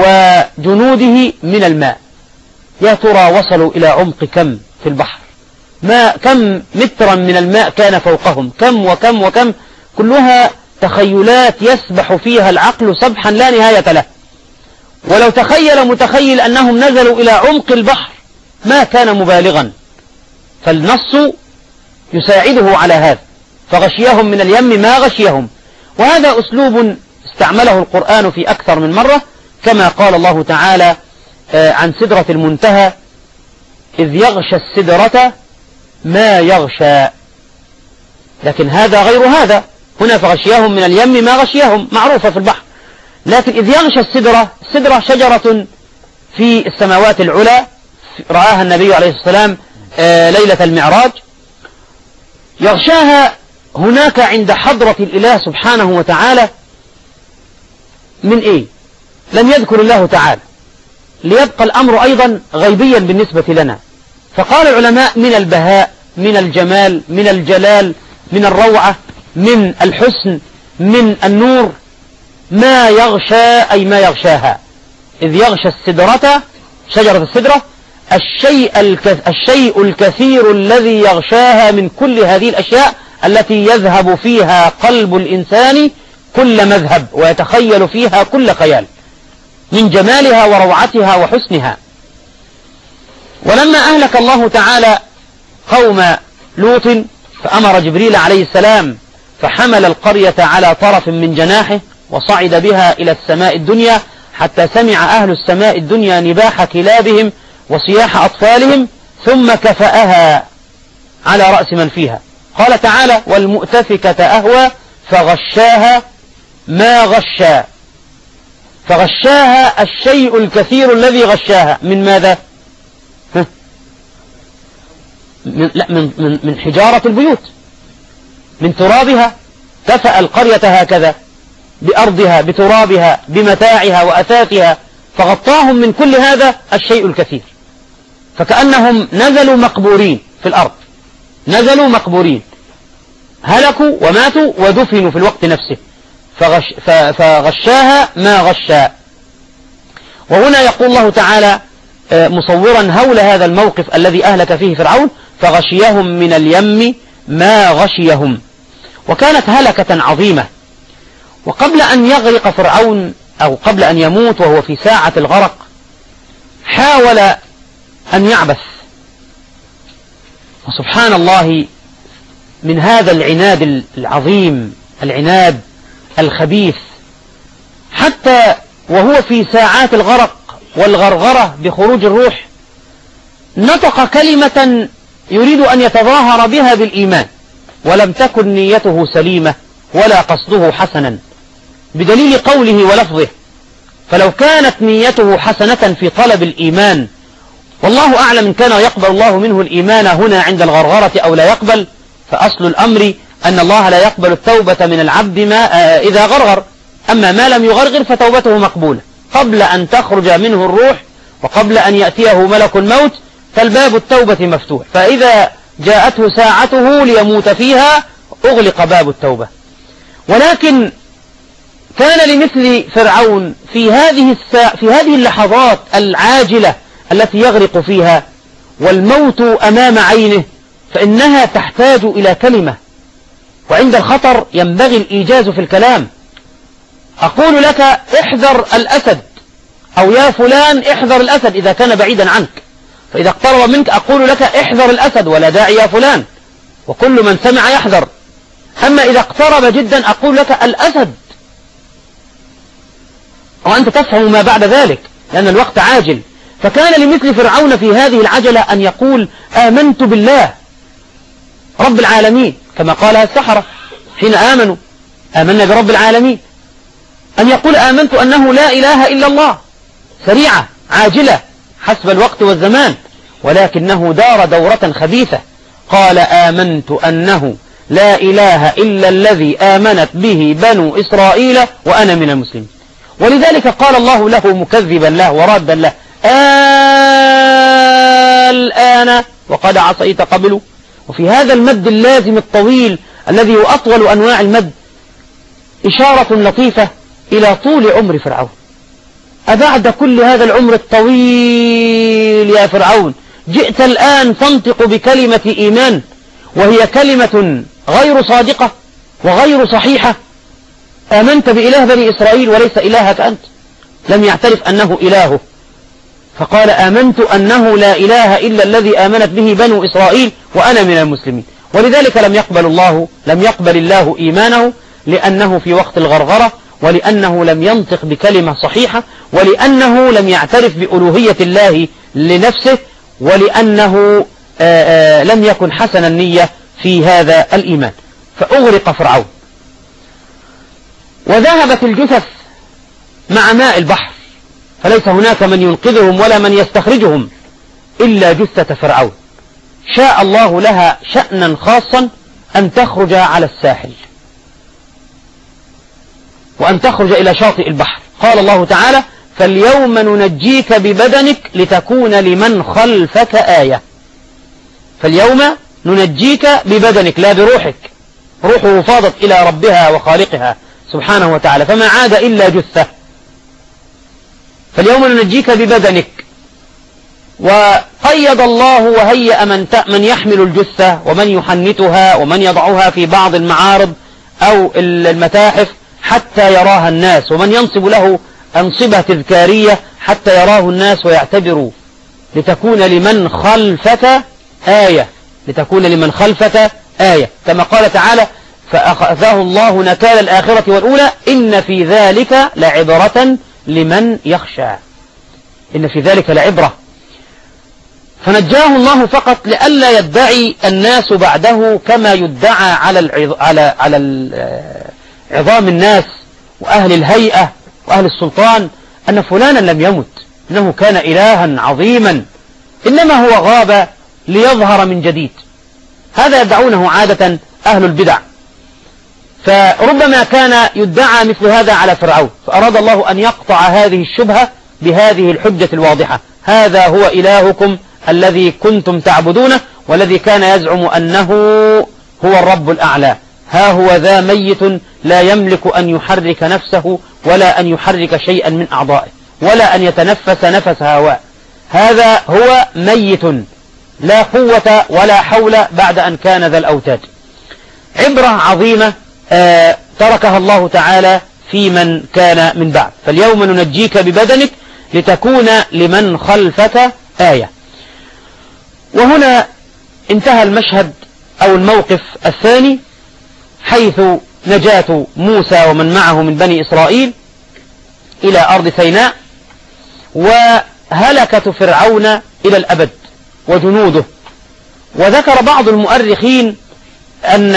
وجنوده من الماء؟ يا ترى وصلوا إلى عمق كم في البحر؟ كم مترا من الماء كان فوقهم؟ كم وكم وكم؟ كلها تخيلات يسبح فيها العقل سبحا لا نهاية له. ولو تخيل متخيل أنهم نزلوا إلى عمق البحر ما كان مبالغا، فالنص يساعده على هذا. فغشيهم من اليم ما غشيهم، وهذا أسلوب استعمله القرآن في أكثر من مرة، كما قال الله تعالى عن سدرة المنتهى: إذ يغشى السدرة ما يغشى. لكن هذا غير هذا، هنا فغشيهم من اليم ما غشيهم معروفة في البحر. لكن إذ يغشى السدرة شجرة في السماوات العلى رآها النبي عليه الصلاة والسلام ليلة المعراج، يغشاها هناك عند حضرة الإله سبحانه وتعالى من إيه؟ لم يذكر الله تعالى، ليبقى الأمر أيضا غيبيا بالنسبة لنا. فقال العلماء: من البهاء، من الجمال، من الجلال، من الروعة، من الحسن، من النور. ما يغشى أي ما يغشاها. إذ يغشى السدرة، شجرة السدرة، الشيء الكثير الذي يغشاها من كل هذه الأشياء التي يذهب فيها قلب الإنسان كل مذهب ويتخيل فيها كل خيال من جمالها وروعتها وحسنها. ولما أهلك الله تعالى قوم لوط فأمر جبريل عليه السلام فحمل القرية على طرف من جناحه وصعد بها إلى السماء الدنيا حتى سمع أهل السماء الدنيا نباح كلابهم وصياح أطفالهم ثم كفأها على رأس من فيها. قال تعالى: والمؤتفكة أهوى فغشاها ما غشا. فغشاها الشيء الكثير الذي غشاها من ماذا؟ من حجارة البيوت، من ترابها. كفأ القرية هكذا بأرضها بترابها بمتاعها وأثاثها، فغطاهم من كل هذا الشيء الكثير، فكأنهم نزلوا مقبورين في الأرض، نزلوا مقبورين، هلكوا وماتوا ودفنوا في الوقت نفسه. فغشاها ما غشا. وهنا يقول الله تعالى مصورا هول هذا الموقف الذي أهلك فيه فرعون: فغشيهم من اليم ما غشيهم. وكانت هلكة عظيمة. وقبل أن يغرق فرعون أو قبل أن يموت وهو في ساعة الغرق حاول أن يعبث، وسبحان الله من هذا العناد العظيم، العناد الخبيث، حتى وهو في ساعات الغرق والغرغرة بخروج الروح نطق كلمة يريد أن يتظاهر بها بالإيمان، ولم تكن نيته سليمة ولا قصده حسنا، بدليل قوله ولفظه. فلو كانت نيته حسنة في طلب الإيمان، والله أعلم إن كان يقبل الله منه الإيمان هنا عند الغرغرة أو لا يقبل، فأصل الأمر أن الله لا يقبل التوبة من العبد إذا غرغر، أما ما لم يغرغر فتوبته مقبولة قبل أن تخرج منه الروح وقبل أن يأتيه ملك الموت، فالباب التوبة مفتوح، فإذا جاءته ساعته ليموت فيها أغلق باب التوبة. ولكن كان لمثل فرعون في هذه اللحظات العاجلة التي يغرق فيها والموت أمام عينه، فإنها تحتاج إلى كلمة، وعند الخطر ينبغي الإيجاز في الكلام. أقول لك احذر الأسد، أو يا فلان احذر الأسد إذا كان بعيدا عنك، فإذا اقترب منك أقول لك احذر الأسد ولا داعي يا فلان، وكل من سمع يحذر. أما إذا اقترب جدا أقول لك الأسد، وأنت تفهم ما بعد ذلك لأن الوقت عاجل. فكان لمثل فرعون في هذه العجلة أن يقول آمنت بالله رب العالمين، كما قالها السحرة حين آمنا برب العالمين، أن يقول آمنت أنه لا إله إلا الله، سريعة عاجلة حسب الوقت والزمان، ولكنه دار دورة خبيثة. قال آمنت أنه لا إله إلا الذي آمنت به بنو إسرائيل وأنا من المسلمين. ولذلك قال الله له مكذبا له ورادا له: الآن وقد عصيت قبل. وفي هذا المد اللازم الطويل الذي هو أطول أنواع المد إشارة لطيفة إلى طول عمر فرعون. أبعد كل هذا العمر الطويل يا فرعون جئت الآن تنطق بكلمة إيمان وهي كلمة غير صادقة وغير صحيحة؟ آمنت بإله بني إسرائيل وليس إلهك أنت، لم يعترف أنه إلهه، فقال آمنت أنه لا إله إلا الذي آمنت به بنو إسرائيل وأنا من المسلمين. ولذلك لم يقبل الله إيمانه، لأنه في وقت الغرغرة، ولأنه لم ينطق بكلمة صحيحة، ولأنه لم يعترف بألوهية الله لنفسه، ولأنه لم يكن حسن النية في هذا الإيمان، فأغرق فرعون. وذهبت الجثث مع ماء البحر، فليس هناك من ينقذهم ولا من يستخرجهم إلا جثة فرعون. شاء الله لها شأنا خاصا أن تخرج على الساحل وأن تخرج إلى شاطئ البحر. قال الله تعالى فاليوم ننجيك ببدنك لتكون لمن خلفك آية. فاليوم ننجيك ببدنك لا بروحك، روحه فاضت إلى ربها وخالقها سبحانه وتعالى، فما عاد إلا جثة. فاليوم ننجيك ببدنك. وقيد الله وهيأ من يحمل الجثة ومن يحنتها ومن يضعها في بعض المعارض أو المتاحف حتى يراها الناس، ومن ينصب له أنصبة تذكارية حتى يراه الناس ويعتبروا، لتكون لمن خلفك آية، لتكون لمن خلفك آية، كما قال تعالى فأخذه الله نكال الآخرة والأولى إن في ذلك لعبرة لمن يخشى. إن في ذلك لعبرة. فنجاه الله فقط لئلا يدعي الناس بعده كما يدعى على عظام الناس وأهل الهيئة وأهل السلطان أن فلانا لم يمت، إنه كان إلها عظيما، إنما هو غاب ليظهر من جديد. هذا يدعونه عادة أهل البدع. فربما كان يدعى مثل هذا على فرعون، فأراد الله أن يقطع هذه الشبهة بهذه الحجة الواضحة: هذا هو إلهكم الذي كنتم تعبدونه والذي كان يزعم أنه هو الرب الأعلى، ها هو ذا ميت لا يملك أن يحرك نفسه ولا أن يحرك شيئا من أعضائه ولا أن يتنفس نفس هواء. هذا هو ميت لا قوة ولا حول بعد أن كان ذا الأوتاد. عبرة عظيمة تركها الله تعالى في من كان من بعد. فاليوم ننجيك ببدنك لتكون لمن خلفك آية. وهنا انتهى المشهد أو الموقف الثاني، حيث نجاة موسى ومن معه من بني إسرائيل إلى أرض سيناء، وهلكة فرعون إلى الأبد وجنوده. وذكر بعض المؤرخين أن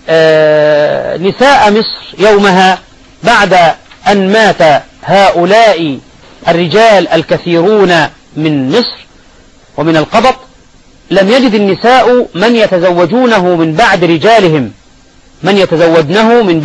نساء مصر يومها بعد أن مات هؤلاء الرجال الكثيرون من مصر ومن القبط، لم يجد النساء من يتزوجونه من بعد رجالهم، من يتزوجنه من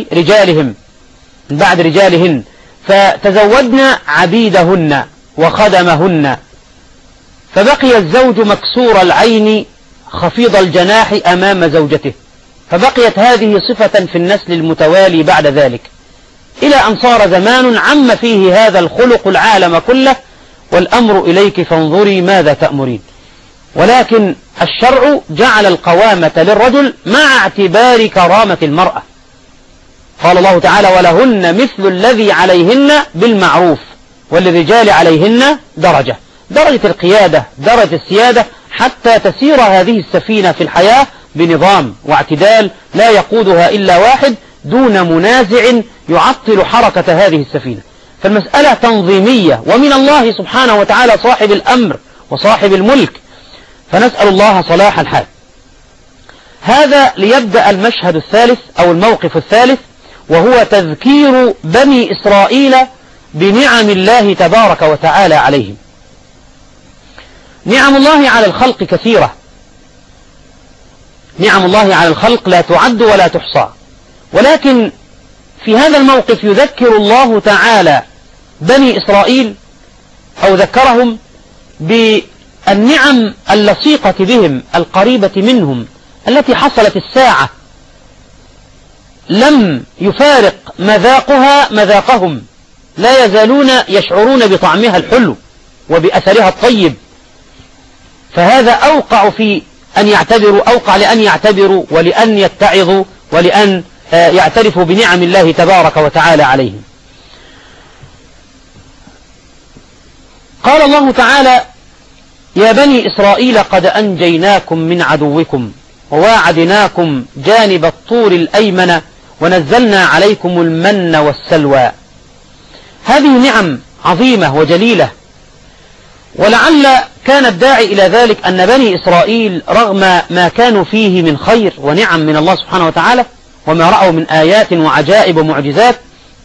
بعد رجالهن، فتزوجن عبيدهن وخدمهن، فبقي الزوج مكسور العين خفيض الجناح أمام زوجته، فبقيت هذه صفة في النسل المتوالي بعد ذلك، إلى أن صار زمان عم فيه هذا الخلق العالم كله، والأمر إليك فانظري ماذا تأمرين. ولكن الشرع جعل القوامة للرجل مع اعتبار كرامة المرأة. قال الله تعالى ولهن مثل الذي عليهن بالمعروف وللرجال عليهن درجة القيادة، درجة السيادة، حتى تسير هذه السفينة في الحياة بنظام واعتدال لا يقودها إلا واحد دون منازع يعطل حركة هذه السفينة. فالمسألة تنظيمية، ومن الله سبحانه وتعالى صاحب الأمر وصاحب الملك، فنسأل الله صلاح الحال. هذا ليبدأ المشهد الثالث أو الموقف الثالث، وهو تذكير بني إسرائيل بنعم الله تبارك وتعالى عليهم. نعم الله على الخلق كثيرة، نعم الله على الخلق لا تعد ولا تحصى، ولكن في هذا الموقف يذكر الله تعالى بني إسرائيل أو ذكرهم بالنعم اللصيقة بهم القريبة منهم التي حصلت الساعة لم يفارق مذاقها مذاقهم، لا يزالون يشعرون بطعمها الحلو وبأثرها الطيب، فهذا أوقع في أن يعتبروا، أوقع لأن يعتبروا ولأن يتعظوا ولأن يعترفوا بنعم الله تبارك وتعالى عليهم. قال الله تعالى: يا بني إسرائيل قد أنجيناكم من عدوكم وواعدناكم جانب الطور الأيمن ونزلنا عليكم المن والسلوى. هذه نعم عظيمة وجليلة، ولعل كان الداعي إلى ذلك أن بني إسرائيل رغم ما كانوا فيه من خير ونعم من الله سبحانه وتعالى وما رأوا من آيات وعجائب ومعجزات،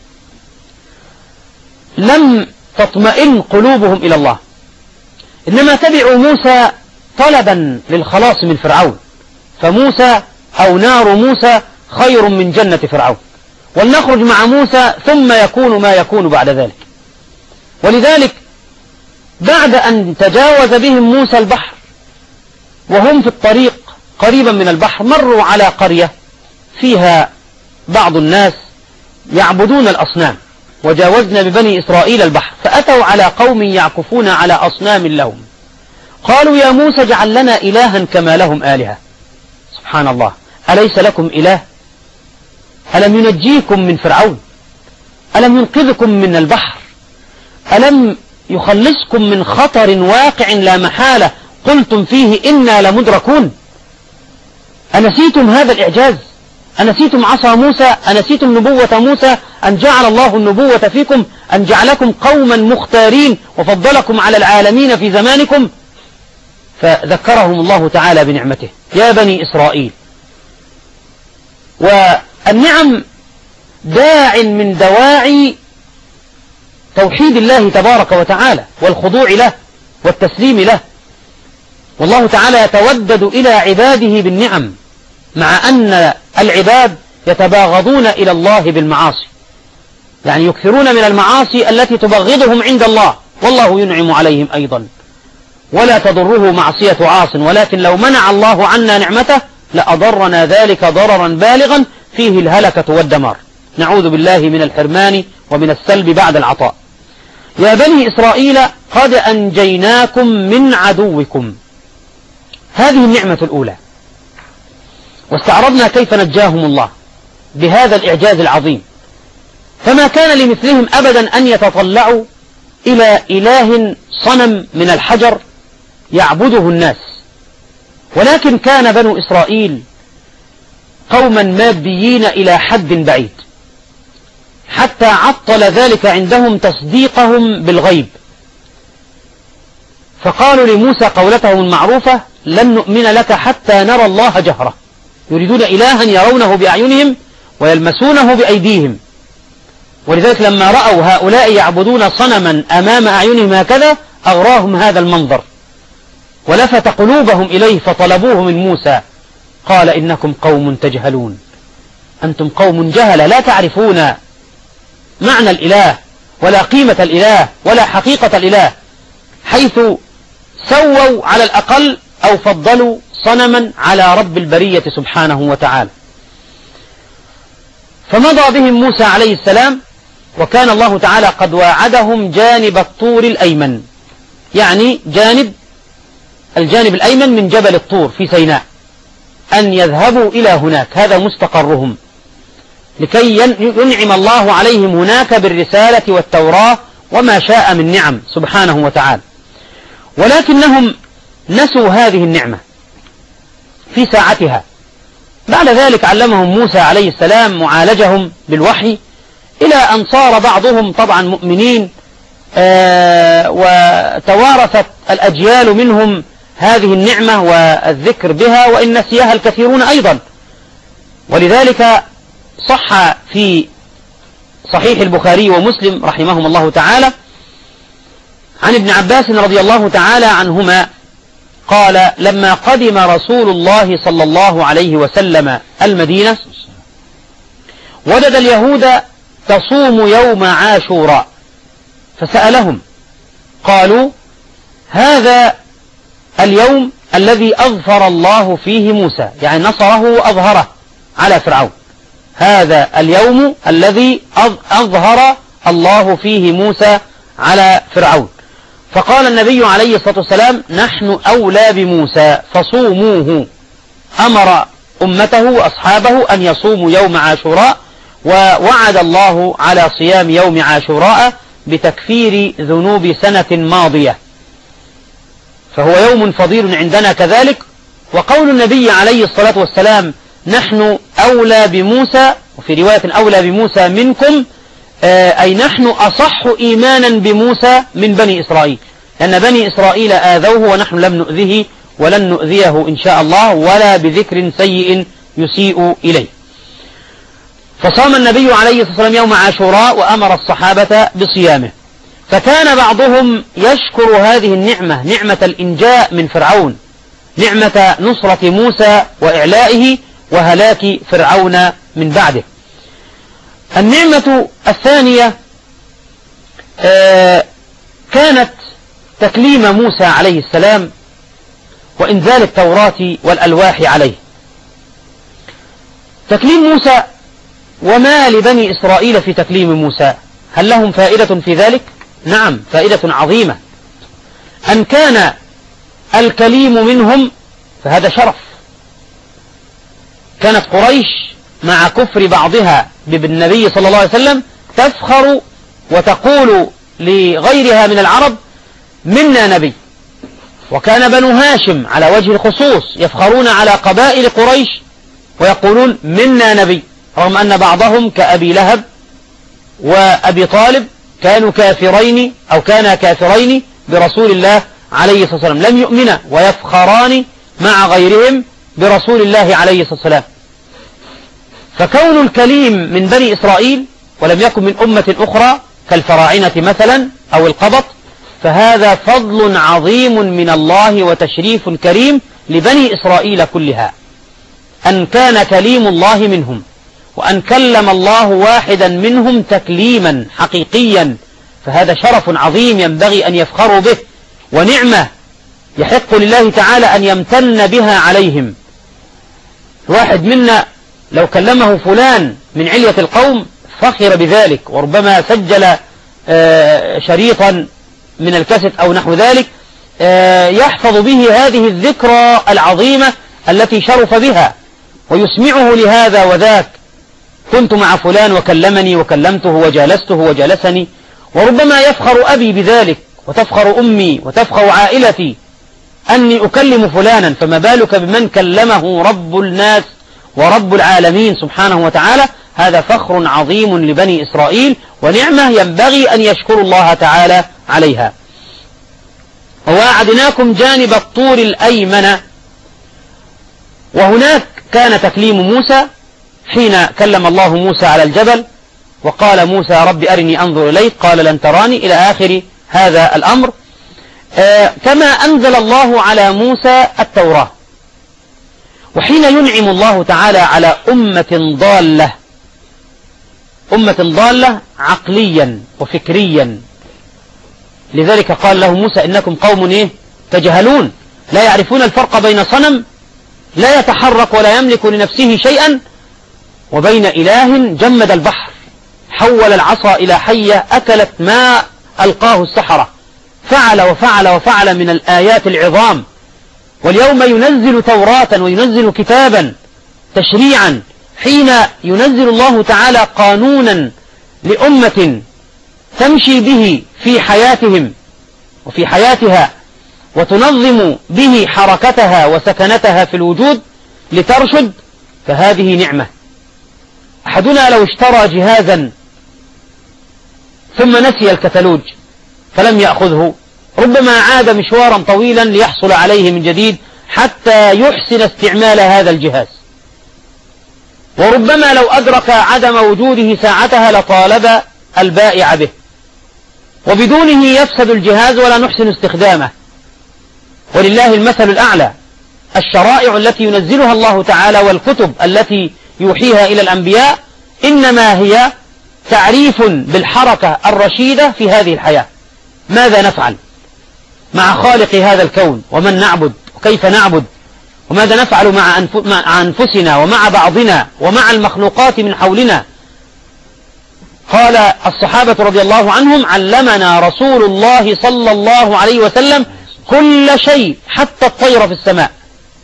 لم تطمئن قلوبهم إلى الله، إنما تبعوا موسى طلبا للخلاص من فرعون، فموسى أو نار موسى خير من جنة فرعون، ولنخرج مع موسى ثم يكون ما يكون بعد ذلك. ولذلك بعد أن تجاوز بهم موسى البحر وهم في الطريق قريبا من البحر، مروا على قرية فيها بعض الناس يعبدون الأصنام، وجاوزنا ببني إسرائيل البحر فأتوا على قوم يعكفون على أصنام لهم، قالوا يا موسى اجعل لنا إلها كما لهم آلهة. سبحان الله، أليس لكم إله؟ ألم ينجيكم من فرعون؟ ألم ينقذكم من البحر؟ ألم يخلصكم من خطر واقع لا محالة قلتم فيه إنا لمدركون؟ أنسيتم هذا الإعجاز؟ أنسيتم عصا موسى؟ أنسيتم نبوة موسى؟ أن جعل الله النبوة فيكم؟ أن جعلكم قوما مختارين وفضلكم على العالمين في زمانكم؟ فذكرهم الله تعالى بنعمته يا بني إسرائيل. والنعم داع من دواعي توحيد الله تبارك وتعالى والخضوع له والتسليم له، والله تعالى يتودد إلى عباده بالنعم، مع أن العباد يتباغضون إلى الله بالمعاصي، يعني يكثرون من المعاصي التي تبغضهم عند الله، والله ينعم عليهم أيضا، ولا تضره معصية عاص، ولكن لو منع الله عنا نعمته لأضرنا ذلك ضررا بالغا فيه الهلكة والدمار، نعوذ بالله من الحرمان ومن السلب بعد العطاء. يا بني إسرائيل قد أنجيناكم من عدوكم، هذه النعمة الأولى، واستعرضنا كيف نجاهم الله بهذا الإعجاز العظيم، فما كان لمثلهم أبدا أن يتطلعوا إلى إله صنم من الحجر يعبده الناس، ولكن كان بنو إسرائيل قوما ماديين إلى حد بعيد، حتى عطل ذلك عندهم تصديقهم بالغيب، فقالوا لموسى قولتهم المعروفة لن نؤمن لك حتى نرى الله جهرة، يريدون إلها يرونه بأعينهم ويلمسونه بأيديهم. ولذلك لما رأوا هؤلاء يعبدون صنما أمام أعينهم هكذا أغراهم هذا المنظر ولفت قلوبهم إليه، فطلبوه من موسى، قال إنكم قوم تجهلون، أنتم قوم جهلة لا تعرفون معنى الإله ولا قيمة الإله ولا حقيقة الإله، حيث سووا على الأقل أو فضلوا صنما على رب البرية سبحانه وتعالى. فمضى بهم موسى عليه السلام، وكان الله تعالى قد واعدهم جانب الطور الأيمن، يعني الجانب الأيمن من جبل الطور في سيناء، أن يذهبوا إلى هناك، هذا مستقرهم، لكي ينعم الله عليهم هناك بالرسالة والتوراة وما شاء من نعم سبحانه وتعالى. ولكنهم نسوا هذه النعمة في ساعتها. بعد ذلك علمهم موسى عليه السلام معالجهم بالوحي، إلى أن صار بعضهم طبعا مؤمنين، وتوارثت الأجيال منهم هذه النعمة والذكر بها، وإن نسيها الكثيرون أيضا. ولذلك صح في صحيح البخاري ومسلم رحمهم الله تعالى عن ابن عباس رضي الله تعالى عنهما قال لما قدم رسول الله صلى الله عليه وسلم المدينة وجد اليهود تصوم يوم عاشوراء، فسألهم قالوا هذا اليوم الذي أظفر الله فيه موسى، يعني نصره وأظهره على فرعون، هذا اليوم الذي أظهر الله فيه موسى على فرعون. فقال النبي عليه الصلاة والسلام: نحن أولى بموسى فصوموه. أمر أمته وأصحابه أن يصوموا يوم عاشوراء، ووعد الله على صيام يوم عاشوراء بتكفير ذنوب سنة ماضية، فهو يوم فضيل عندنا كذلك. وقول النبي عليه الصلاة والسلام: نحن أولى بموسى، وفي رواية أولى بموسى منكم، أي نحن أصح إيمانا بموسى من بني إسرائيل، لأن بني إسرائيل آذوه ونحن لم نؤذه ولن نؤذيه إن شاء الله، ولا بذكر سيء يسيء إليه. فصام النبي عليه الصلاة والسلام يوم عاشوراء وأمر الصحابة بصيامه. فكان بعضهم يشكر هذه النعمة، نعمة الإنجاء من فرعون، نعمة نصرة موسى وإعلائه وهلاك فرعون من بعده. النعمة الثانية كانت تكليم موسى عليه السلام وإنزال التوراة والألواح عليه. تكليم موسى، وما لبني إسرائيل في تكليم موسى؟ هل لهم فائدة في ذلك؟ نعم، فائدة عظيمة. أن كان الكليم منهم فهذا شرف. كانت قريش مع كفر بعضها بالنبي صلى الله عليه وسلم تفخر وتقول لغيرها من العرب: منا نبي. وكان بنو هاشم على وجه الخصوص يفخرون على قبائل قريش ويقولون: منا نبي، رغم أن بعضهم كأبي لهب وأبي طالب كانوا كافرين أو كانا كافرين برسول الله عليه الصلاة والسلام، لم يؤمنا، ويفخران مع غيرهم برسول الله عليه الصلاة والسلام. فكون الكليم من بني إسرائيل ولم يكن من أمة أخرى كالفراعنة مثلا أو القبط، فهذا فضل عظيم من الله وتشريف كريم لبني إسرائيل كلها، أن كان كليم الله منهم، وأن كلم الله واحدا منهم تكليما حقيقيا، فهذا شرف عظيم ينبغي أن يفخروا به، ونعمة يحق لله تعالى أن يمتن بها عليهم. واحد منا لو كلمه فلان من علية القوم فخر بذلك، وربما سجل شريطا من الكاسيت أو نحو ذلك يحفظ به هذه الذكرى العظيمة التي شرف بها، ويسمعه لهذا وذاك: كنت مع فلان وكلمني وكلمته وجالسته وجالسني. وربما يفخر أبي بذلك، وتفخر أمي وتفخر عائلتي أني أكلم فلانا، فما بالك بمن كلمه رب الناس ورب العالمين سبحانه وتعالى. هذا فخر عظيم لبني إسرائيل، ونعمة ينبغي أن يشكروا الله تعالى عليها. وواعدناكم جانب الطور الأيمن، وهناك كان تكليم موسى حين كلم الله موسى على الجبل وقال موسى: رب أرني أنظر إليك، قال: لن تراني، إلى آخر هذا الأمر. كما أنزل الله على موسى التوراة. وحين ينعم الله تعالى على أمة ضالة عقليا وفكريا، لذلك قال له موسى: إنكم قوم تجهلون، لا يعرفون الفرق بين صنم لا يتحرك ولا يملك لنفسه شيئا وبين إله جمد البحر، حول العصا إلى حية أكلت ما ألقاه السحرة، فعل وفعل وفعل من الآيات العظام. واليوم ينزل توراة وينزل كتابا تشريعا، حين ينزل الله تعالى قانونا لأمة تمشي به في حياتهم وفي حياتها، وتنظم به حركتها وسكنتها في الوجود لترشد، فهذه نعمة. أحدنا لو اشترى جهازا ثم نسي الكتالوج فلم يأخذه، ربما عاد مشوارا طويلا ليحصل عليه من جديد حتى يحسن استعمال هذا الجهاز. وربما لو أدرك عدم وجوده ساعتها لطالب البائع به، وبدونه يفسد الجهاز ولا نحسن استخدامه. ولله المثل الأعلى. الشرائع التي ينزلها الله تعالى والكتب التي يوحيها إلى الأنبياء إنما هي تعريف بالحركة الرشيدة في هذه الحياة. ماذا نفعل مع خالق هذا الكون، ومن نعبد، وكيف نعبد، وماذا نفعل مع أنفسنا ومع بعضنا ومع المخلوقات من حولنا. قال الصحابة رضي الله عنهم: علمنا رسول الله صلى الله عليه وسلم كل شيء حتى الطير في السماء.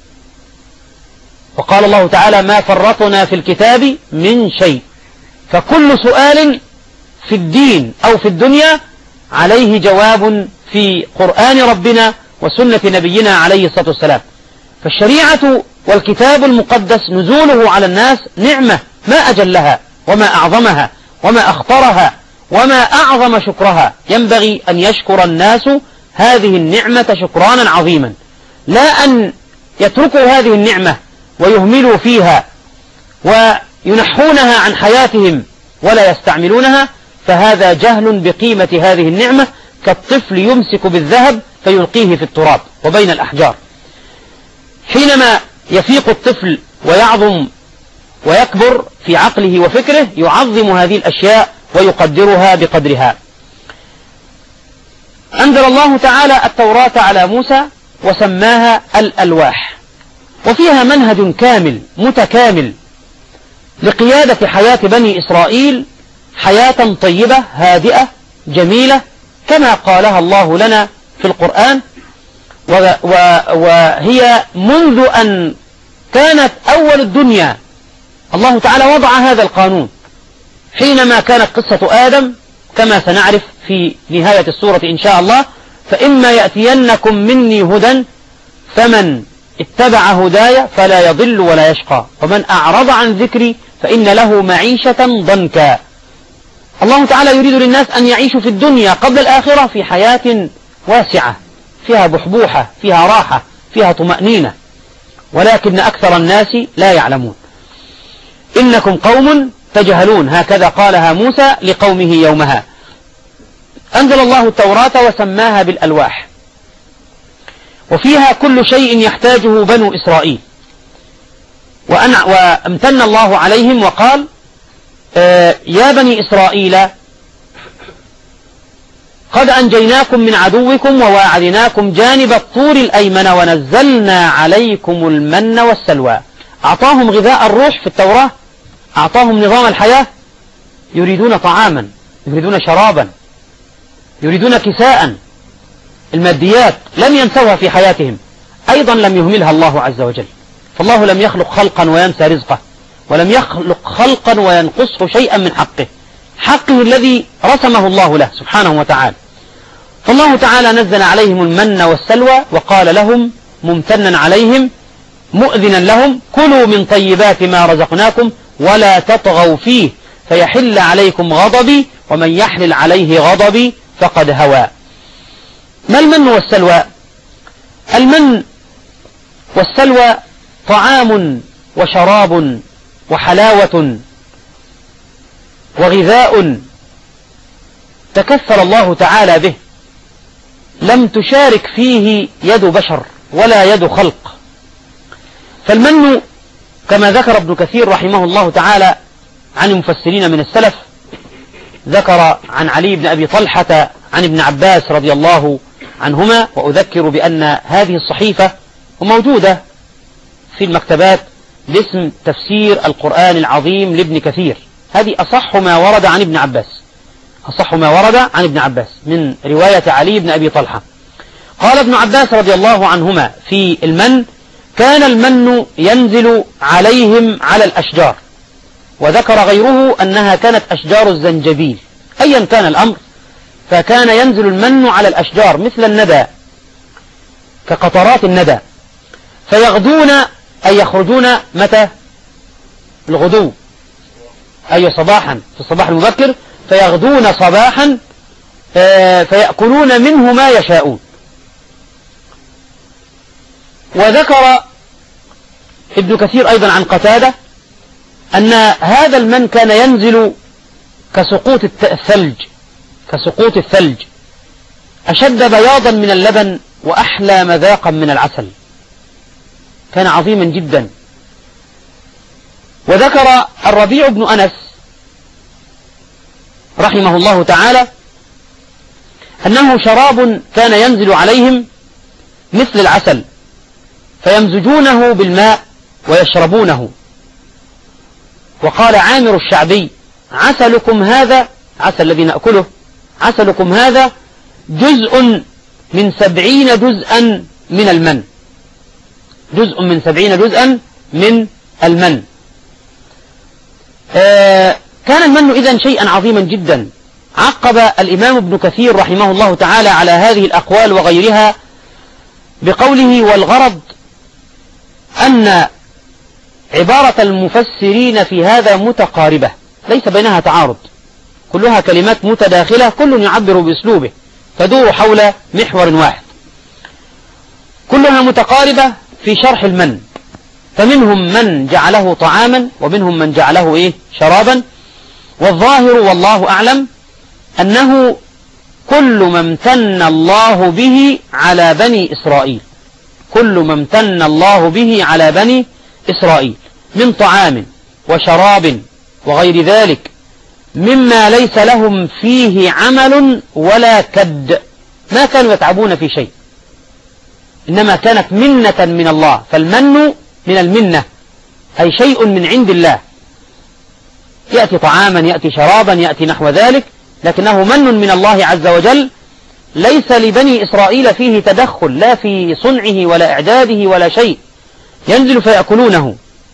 وقال الله تعالى: ما فرطنا في الكتاب من شيء. فكل سؤال في الدين أو في الدنيا عليه جواب في قرآن ربنا وسنة نبينا عليه الصلاة والسلام. فالشريعة والكتاب المقدس نزوله على الناس نعمة ما أجلها وما أعظمها وما أخطرها وما أعظم شكرها. ينبغي أن يشكر الناس هذه النعمة شكرانا عظيما، لا أن يتركوا هذه النعمة ويهملوا فيها وينحونها عن حياتهم ولا يستعملونها، فهذا جهل بقيمة هذه النعمة، كالطفل يمسك بالذهب فيلقيه في التراب وبين الأحجار. حينما يفيق الطفل ويعظم ويكبر في عقله وفكره يعظم هذه الأشياء ويقدرها بقدرها. أنزل الله تعالى التوراة على موسى وسماها الألواح، وفيها منهج كامل متكامل لقيادة حياة بني إسرائيل حياة طيبة هادئة جميلة كما قالها الله لنا في القرآن. وهي منذ أن كانت أول الدنيا الله تعالى وضع هذا القانون، حينما كانت قصة آدم كما سنعرف في نهاية السورة إن شاء الله: فإما يأتينكم مني هدى فمن اتبع هداي فلا يضل ولا يشقى ومن أعرض عن ذكري فإن له معيشة ضنكا. الله تعالى يريد للناس أن يعيشوا في الدنيا قبل الآخرة في حياة واسعة فيها بحبوحة فيها راحة فيها طمأنينة، ولكن أكثر الناس لا يعلمون. إنكم قوم تجهلون، هكذا قالها موسى لقومه يومها. أنزل الله التوراة وسماها بالألواح، وفيها كل شيء يحتاجه بنو إسرائيل. وامتن الله عليهم وقال: يا بني إسرائيل قد أنجيناكم من عدوكم وواعدناكم جانب الطور الأيمن ونزلنا عليكم المن والسلوى. أعطاهم غذاء الروح في التوراة، أعطاهم نظام الحياة. يريدون طعاما، يريدون شرابا، يريدون كساء. الماديات لم ينسوها في حياتهم، أيضا لم يهملها الله عز وجل. فالله لم يخلق خلقا وينسى رزقه، ولم يخلق خلقا وينقصه شيئا من حقه الذي رسمه الله له سبحانه وتعالى. فالله تعالى نزل عليهم المن والسلوى وقال لهم ممتنا عليهم مؤذنا لهم: كلوا من طيبات ما رزقناكم ولا تطغوا فيه فيحل عليكم غضبي ومن يحلل عليه غضبي فقد هوى. ما المن والسلوى؟ المن والسلوى طعام وشراب وحلاوة وغذاء تكفل الله تعالى به، لم تشارك فيه يد بشر ولا يد خلق. فالمن كما ذكر ابن كثير رحمه الله تعالى عن المفسرين من السلف، ذكر عن علي بن أبي طلحة عن ابن عباس رضي الله عنهما، وأذكر بأن هذه الصحيفة موجودة في المكتبات باسم تفسير القرآن العظيم لابن كثير. هذه أصح ما ورد عن ابن عباس، أصح ما ورد عن ابن عباس من رواية علي بن أبي طلحة. قال ابن عباس رضي الله عنهما في المن: كان المن ينزل عليهم على الأشجار. وذكر غيره أنها كانت أشجار الزنجبيل. أيا كان الأمر، فكان ينزل المن على الأشجار مثل الندى، كقطرات الندى، فيغدون أي يخرجون متى؟ الغدو، أي صباحا، في الصباح المبكر، فيغدون صباحا فيأكلون منه ما يشاءون. وذكر ابن كثير أيضا عن قتادة أن هذا المن كان ينزل كسقوط الثلج، أشد بياضا من اللبن وأحلى مذاقا من العسل، كان عظيما جدا. وذكر الربيع بن أنس رحمه الله تعالى أنه شراب كان ينزل عليهم مثل العسل، فيمزجونه بالماء ويشربونه. وقال عامر الشعبي: عسلكم هذا، عسل الذي نأكله، عسلكم هذا جزء من 70 جزءا من المن، جزء من 70 جزءا من المن. كان المن إذن شيئا عظيما جدا. عقب الإمام ابن كثير رحمه الله تعالى على هذه الأقوال وغيرها بقوله: والغرض أن عبارة المفسرين في هذا متقاربة، ليس بينها تعارض، كلها كلمات متداخلة، كل يعبر بأسلوبه، تدور حول محور واحد، كلها متقاربة في شرح المن. فمنهم من جعله طعاما، ومنهم من جعله شرابا. والظاهر والله أعلم أنه كل ما امتن الله به على بني إسرائيل، كل ما امتن الله به على بني إسرائيل من طعام وشراب وغير ذلك مما ليس لهم فيه عمل ولا كد، ما كانوا يتعبون في شيء، إنما كانت منة من الله. فالمن من المنة، أي شيء من عند الله، يأتي طعاما، يأتي شرابا، يأتي نحو ذلك، لكنه من من الله عز وجل، ليس لبني إسرائيل فيه تدخل، لا في صنعه ولا إعداده ولا شيء، ينزل فيأكلونه.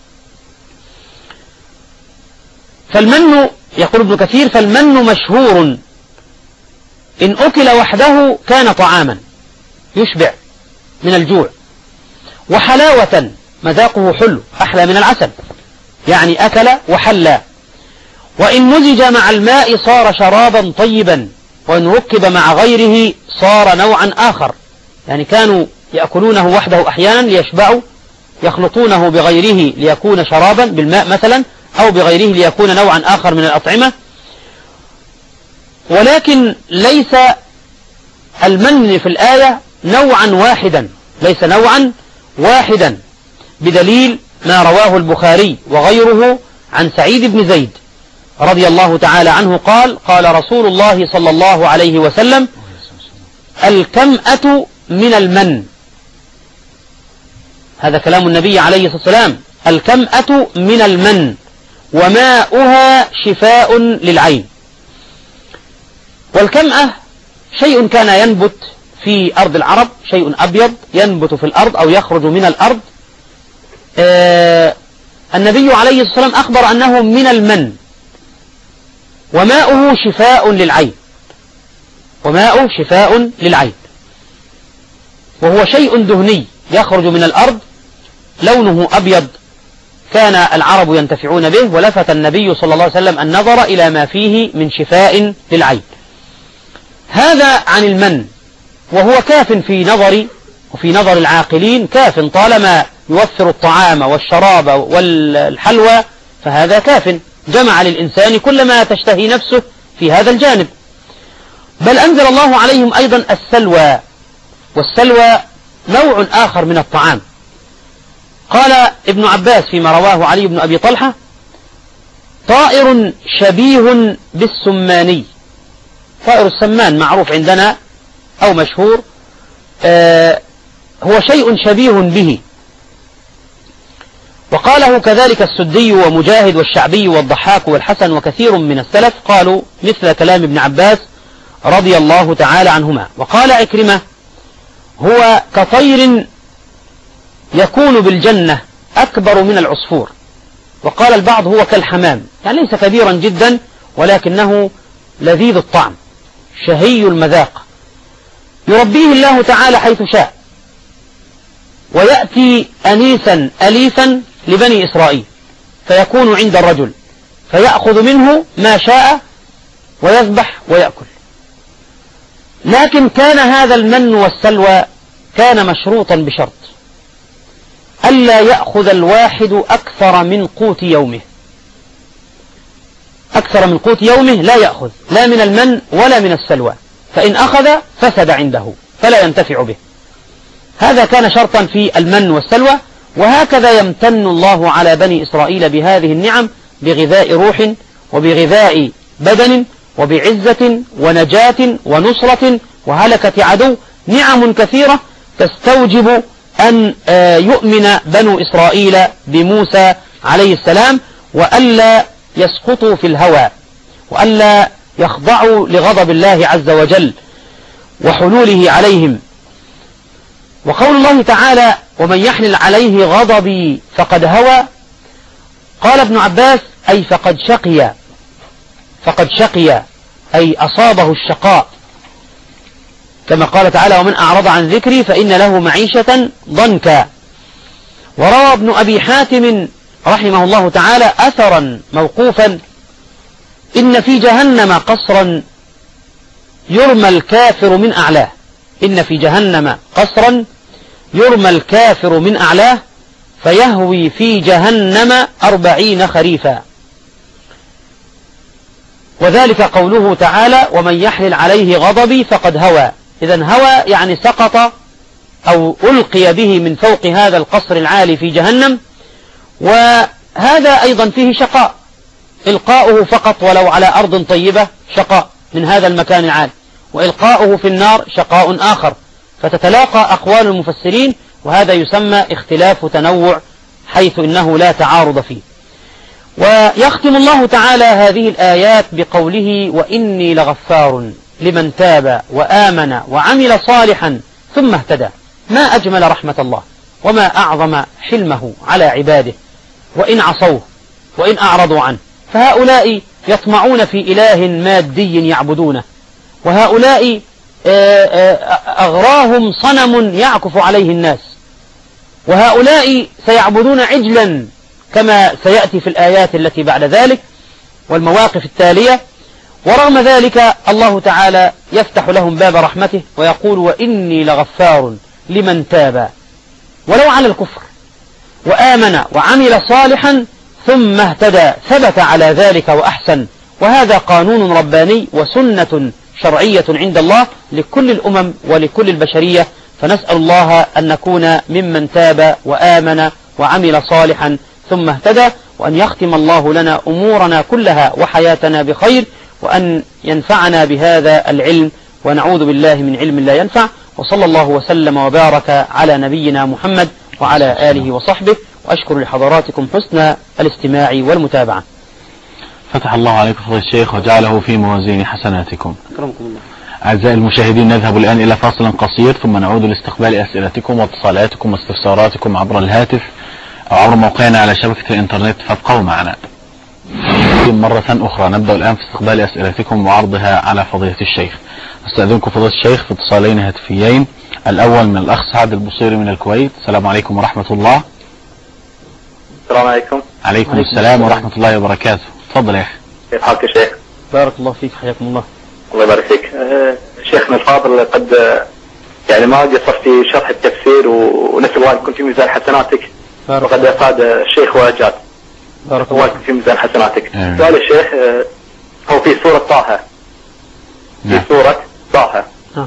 فالمن، يقول ابن كثير: فالمن مشهور، إن أكل وحده كان طعاما يشبع من الجوع، وحلاوة، مذاقه حلو أحلى من العسل، يعني أكل وحلى. وإن مزج مع الماء صار شرابا طيبا، وإن ركب مع غيره صار نوعا آخر، يعني كانوا يأكلونه وحده أحيانا ليشبعوا، يخلطونه بغيره ليكون شرابا بالماء مثلا، أو بغيره ليكون نوعا آخر من الأطعمة. ولكن ليس المن في الآية نوعا واحدا، ليس نوعا واحدا، بدليل ما رواه البخاري وغيره عن سعيد بن زيد رضي الله تعالى عنه قال: قال رسول الله صلى الله عليه وسلم: الكمأة من المن. هذا كلام النبي عليه الصلاة والسلام: الكمأة من المن وماؤها شفاء للعين. والكمأة شيء كان ينبت في أرض العرب، شيء أبيض ينبت في الأرض أو يخرج من الأرض. النبي عليه الصلاة والسلام أخبر أنه من المن، وماؤه شفاء للعين، وماؤه شفاء للعين، وهو شيء دهني يخرج من الأرض، لونه أبيض، كان العرب ينتفعون به، ولفت النبي صلى الله عليه وسلم النظر إلى ما فيه من شفاء للعين. هذا عن المن، وهو كاف في نظري وفي نظر العاقلين، كاف طالما يوفر الطعام والشراب والحلوى، فهذا كاف، جمع للإنسان كل ما تشتهي نفسه في هذا الجانب. بل أنزل الله عليهم أيضا السلوى، والسلوى نوع آخر من الطعام. قال ابن عباس فيما رواه علي بن أبي طلحة: طائر شبيه بالسماني. طائر السمان معروف عندنا أو مشهور، هو شيء شبيه به. وقاله كذلك السدي ومجاهد والشعبي والضحاك والحسن وكثير من السلف، قالوا مثل كلام ابن عباس رضي الله تعالى عنهما. وقال عكرمة: هو كطير يكون بالجنة أكبر من العصفور. وقال البعض: هو كالحمام، يعني ليس كبيرا جدا، ولكنه لذيذ الطعم شهي المذاق، يربيه الله تعالى حيث شاء، ويأتي أنيسا أليفا لبني إسرائيل، فيكون عند الرجل، فيأخذ منه ما شاء ويذبح ويأكل. لكن كان هذا المن والسلوى كان مشروطا بشرط: ألا يأخذ الواحد أكثر من قوت يومه، أكثر من قوت يومه لا يأخذ، لا من المن ولا من السلوى، فإن أخذ فسد عنده فلا ينتفع به. هذا كان شرطا في المن والسلوى. وهكذا يمتن الله على بني إسرائيل بهذه النعم، بغذاء روح وبغذاء بدن وبعزة ونجاة ونصرة وهلكة عدو، نعم كثيرة تستوجب أن يؤمن بنو إسرائيل بموسى عليه السلام، وألا يسقطوا في الهوى، وألا يخضعوا لغضب الله عز وجل وحلوله عليهم. وقول الله تعالى ومن يحلل عليه غضبي فقد هوى، قال ابن عباس أي فقد شقي أي أصابه الشقاء، كما قال تعالى ومن أعرض عن ذكري فإن له معيشة ضنكا. وروى ابن أبي حاتم رحمه الله تعالى أثرا موقوفا إن في جهنم قصرا يرمى الكافر من أعلاه، إن في جهنم قصرا يرمى الكافر من أعلاه فيهوي في جهنم 40 خريفا. وذلك قوله تعالى ومن يحلل عليه غضبي فقد هوى. إذن هوى يعني سقط أو ألقي به من فوق هذا القصر العالي في جهنم، وهذا أيضا فيه شقاء، إلقاؤه فقط ولو على أرض طيبة شقاء من هذا المكان العالي، وإلقاؤه في النار شقاء آخر، فتتلاقى أقوال المفسرين، وهذا يسمى اختلاف تنوع حيث إنه لا تعارض فيه. ويختم الله تعالى هذه الآيات بقوله وإني لغفار لمن تاب وآمن وعمل صالحا ثم اهتدى. ما أجمل رحمة الله وما أعظم حلمه على عباده وإن عصوه وإن أعرضوا عنه. فهؤلاء يطمعون في إله مادي يعبدونه، وهؤلاء أغراهم صنم يعكف عليه الناس، وهؤلاء سيعبدون عجلا كما سيأتي في الآيات التي بعد ذلك والمواقف التالية. ورغم ذلك الله تعالى يفتح لهم باب رحمته ويقول وإني لغفار لمن تاب ولو على الكفر وآمن وعمل صالحا ثم اهتدى، ثبت على ذلك وأحسن. وهذا قانون رباني وسنة شرعية عند الله لكل الأمم ولكل البشرية، فنسأل الله أن نكون ممن تاب وآمن وعمل صالحا ثم اهتدى، وأن يختم الله لنا أمورنا كلها وحياتنا بخير، وأن ينفعنا بهذا العلم، ونعوذ بالله من علم لا ينفع. وصلى الله وسلم وبارك على نبينا محمد وعلى آله وصحبه، وأشكر لحضراتكم حسن الاستماع والمتابعة. فتح الله عليكم فضل الشيخ وجعله في موازين حسناتكم. أكرمكم الله. أعزائي المشاهدين، نذهب الآن إلى فاصل قصير ثم نعود لاستقبال أسئلتكم واتصالاتكم واستفساراتكم عبر الهاتف أو عبر موقعنا على شبكة الإنترنت، فابقوا معنا. مرة أخرى نبدأ الآن في استقبال أسئلتكم وعرضها على فضيلة الشيخ. أستأذنكم فضيلة الشيخ في اتصالين هاتفيين. الأول من الأخ سعد البصيري من الكويت. السلام عليكم ورحمة الله. السلام عليكم. عليكم السلام ورحمة الله وبركاته. تفضل يا أخي. كيف حالك يا شيخ؟ بارك الله فيك، حياكم الله. الله يبارك فيك. شيخنا الفاضل، قد يعني ما قصرت في شرح التفسير، ونسأل الله يكون في ميزان حسناتك، وقد أفاد الشيخ وأجاد. بارك الله الله يكون في ميزان حسناتك. سؤال الشيخ، هو في سورة طه، في سورة طه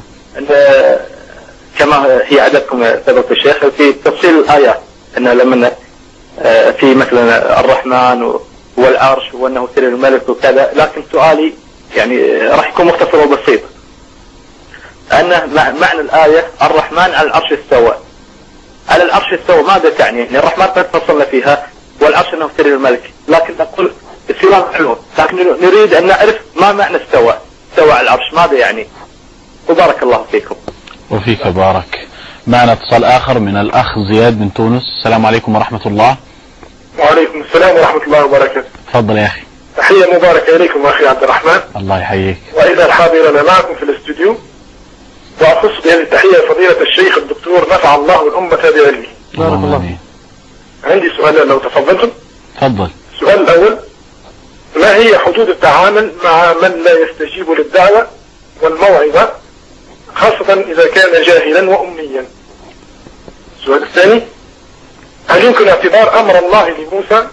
كما هي عددكم فضيلة الشيخ في تفصيل الآيات، أنه لما في مثلا الرحمن والعرش وأنه سرير الملك وكذا، لكن سؤالي يعني راح يكون مختصر وبسيط، أن معنى الآية الرحمن على العرش استوى. على العرش استوى ماذا تعني؟ يعني الرحمن قد فصلنا فيها، والعرش أنه سرير الملك، لكن نقول استواء حلو، لكن نريد أن نعرف ما معنى استوى على العرش ماذا يعني؟ وبارك الله فيكم. وفيك بارك. معنا اتصال آخر من الأخ زياد من تونس. السلام عليكم ورحمة الله. وعليكم السلام ورحمة الله وبركاته. تفضل يا أخي. تحية مباركة إليكم أخي عبد الرحمن. الله يحييك. وإلى الحاضرين معكم في الاستوديو، وأخص بهذه التحية فضيلة الشيخ الدكتور نفع الله الأمة بعلمه. بارك الله فيك. عندي سؤالين لو تفضلتم. تفضل. السؤال الأول، ما هي حدود التعامل مع من لا يستجيب للدعوة والموعظة، خاصة إذا كان جاهلا وأمنيا؟ السؤال الثاني، هل يمكن اعتبار أمر الله لموسى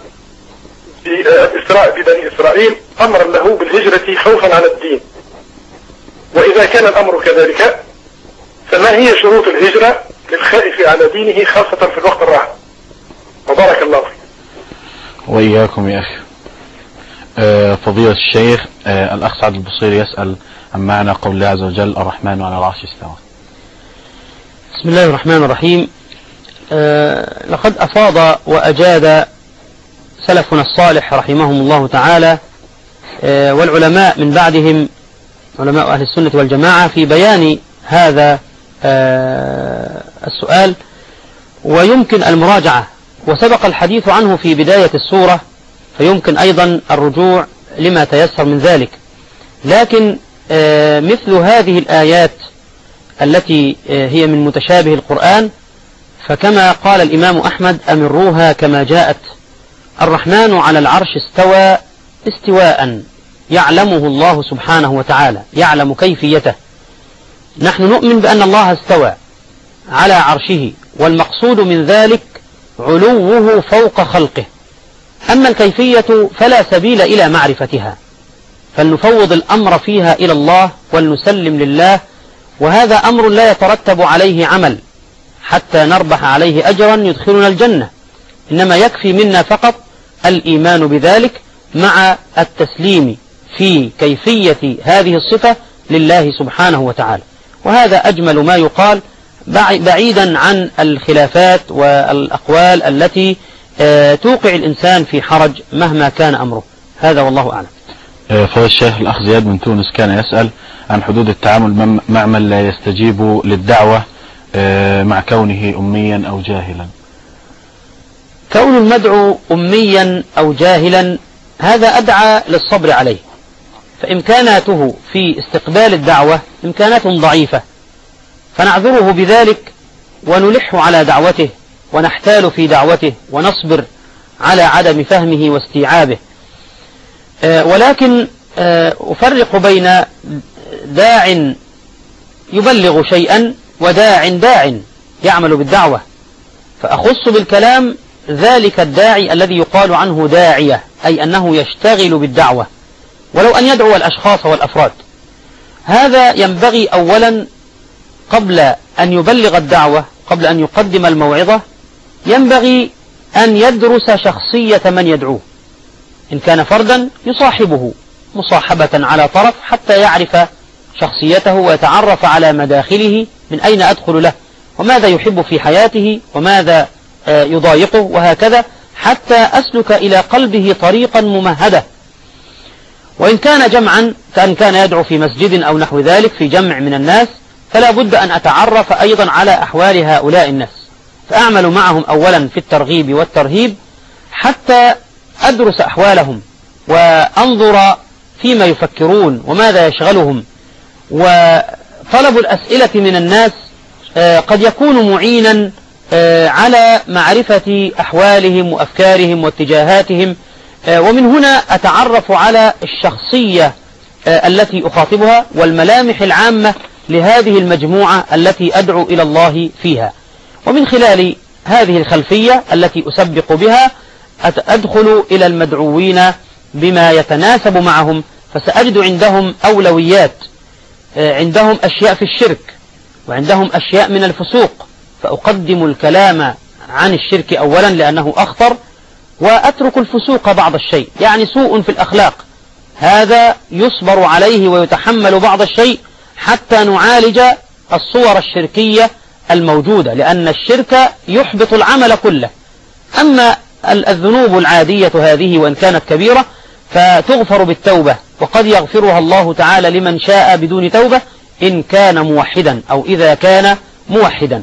ببني إسرائيل أمرا له بالهجرة خوفا على الدين؟ وإذا كان الأمر كذلك، فما هي شروط الهجرة للخائف على دينه خاصة في الوقت الراهن؟ وبارك الله فيك. وإياكم يا أخي. فضيلة الشيخ، الأخ سعد البصيري يسأل عن معنى قول الله عز وجل الرحمن على العرش استوى. بسم الله الرحمن الرحيم. لقد أفاض وأجاد سلفنا الصالح رحمهم الله تعالى والعلماء من بعدهم علماء أهل السنة والجماعة في بيان هذا السؤال، ويمكن المراجعة، وسبق الحديث عنه في بداية السورة، فيمكن أيضا الرجوع لما تيسر من ذلك. لكن مثل هذه الآيات التي هي من متشابه القرآن، فكما قال الإمام أحمد: أمروها كما جاءت، الرحمن على العرش استوى استواء يعلمه الله سبحانه وتعالى، يعلم كيفيته. نحن نؤمن بأن الله استوى على عرشه، والمقصود من ذلك علوه فوق خلقه. أما الكيفية فلا سبيل إلى معرفتها، فلنفوض الأمر فيها إلى الله ولنسلم لله، وهذا أمر لا يترتب عليه عمل حتى نربح عليه أجرا يدخلنا الجنة، إنما يكفي منا فقط الإيمان بذلك مع التسليم في كيفية هذه الصفة لله سبحانه وتعالى. وهذا أجمل ما يقال، بعيدا عن الخلافات والأقوال التي توقع الإنسان في حرج مهما كان أمره. هذا والله أعلم. فهو الشيخ الأخ زياد من تونس كان يسأل عن حدود التعامل مع من لا يستجيب للدعوة مع كونه أميا أو جاهلا. كون المدعو أميا أو جاهلا هذا أدعى للصبر عليه، فإمكاناته في استقبال الدعوة إمكانات ضعيفة، فنعذره بذلك ونلح على دعوته ونحتال في دعوته ونصبر على عدم فهمه واستيعابه. ولكن أفرق بين داع يبلغ شيئا وداع يعمل بالدعوة، فأخص بالكلام ذلك الداعي الذي يقال عنه داعية، أي أنه يشتغل بالدعوة ولو أن يدعو الأشخاص والأفراد. هذا ينبغي أولا قبل أن يبلغ الدعوة، قبل أن يقدم الموعظة، ينبغي أن يدرس شخصية من يدعوه. إن كان فردا يصاحبه مصاحبة على طرف حتى يعرف شخصيته ويتعرف على مداخله، من أين أدخل له وماذا يحب في حياته وماذا يضايقه وهكذا، حتى أسلك إلى قلبه طريقا ممهدة. وإن كان جمعا، كأن كان يدعو في مسجد أو نحو ذلك في جمع من الناس، فلا بد أن أتعرف أيضا على أحوال هؤلاء الناس، فأعمل معهم أولا في الترغيب والترهيب حتى أدرس أحوالهم وأنظر فيما يفكرون وماذا يشغلهم. وطلب الأسئلة من الناس قد يكون معينا على معرفة أحوالهم وأفكارهم واتجاهاتهم، ومن هنا أتعرف على الشخصية التي أخاطبها والملامح العامة لهذه المجموعة التي أدعو إلى الله فيها. ومن خلال هذه الخلفية التي أسبق بها أدخل إلى المدعوين بما يتناسب معهم، فسأجد عندهم أولويات، عندهم أشياء في الشرك وعندهم أشياء من الفسوق، فأقدم الكلام عن الشرك أولا لأنه أخطر، وأترك الفسوق بعض الشيء، يعني سوء في الأخلاق هذا يصبر عليه ويتحمل بعض الشيء حتى نعالج الصور الشركية الموجودة، لأن الشرك يحبط العمل كله. أما الذنوب العادية هذه وإن كانت كبيرة فتغفر بالتوبة، وقد يغفرها الله تعالى لمن شاء بدون توبة إن كان موحدا أو إذا كان موحدا.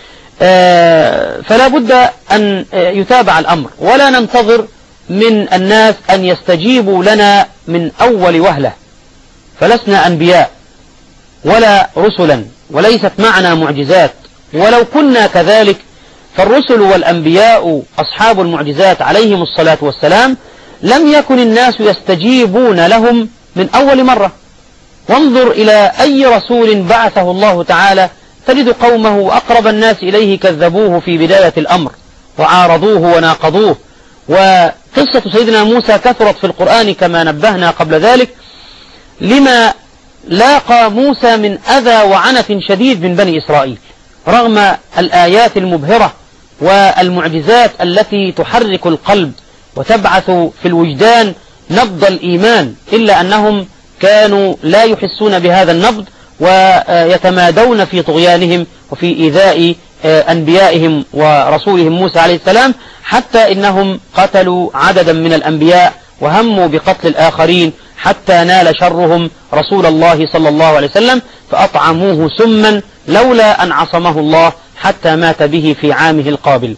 فلا بد أن يتابع الأمر، ولا ننتظر من الناس أن يستجيبوا لنا من أول وهلة، فلسنا أنبياء ولا رسلا وليست معنا معجزات، ولو كنا كذلك فالرسل والأنبياء أصحاب المعجزات عليهم الصلاة والسلام لم يكن الناس يستجيبون لهم من أول مرة. وانظر إلى أي رسول بعثه الله تعالى تجد قومه وأقرب الناس إليه كذبوه في بداية الأمر وعارضوه وناقضوه. وقصة سيدنا موسى كثرت في القرآن كما نبهنا قبل ذلك، لما لاقى موسى من أذى وعنف شديد من بني إسرائيل رغم الآيات المبهرة والمعجزات التي تحرك القلب وتبعث في الوجدان نبض الإيمان، إلا أنهم كانوا لا يحسون بهذا النبض ويتمادون في طغيانهم وفي إيذاء أنبيائهم ورسولهم موسى عليه السلام، حتى إنهم قتلوا عددا من الأنبياء وهموا بقتل الآخرين، حتى نال شرهم رسول الله صلى الله عليه وسلم فأطعموه سما لولا أن عصمه الله حتى مات به في عامه القابل.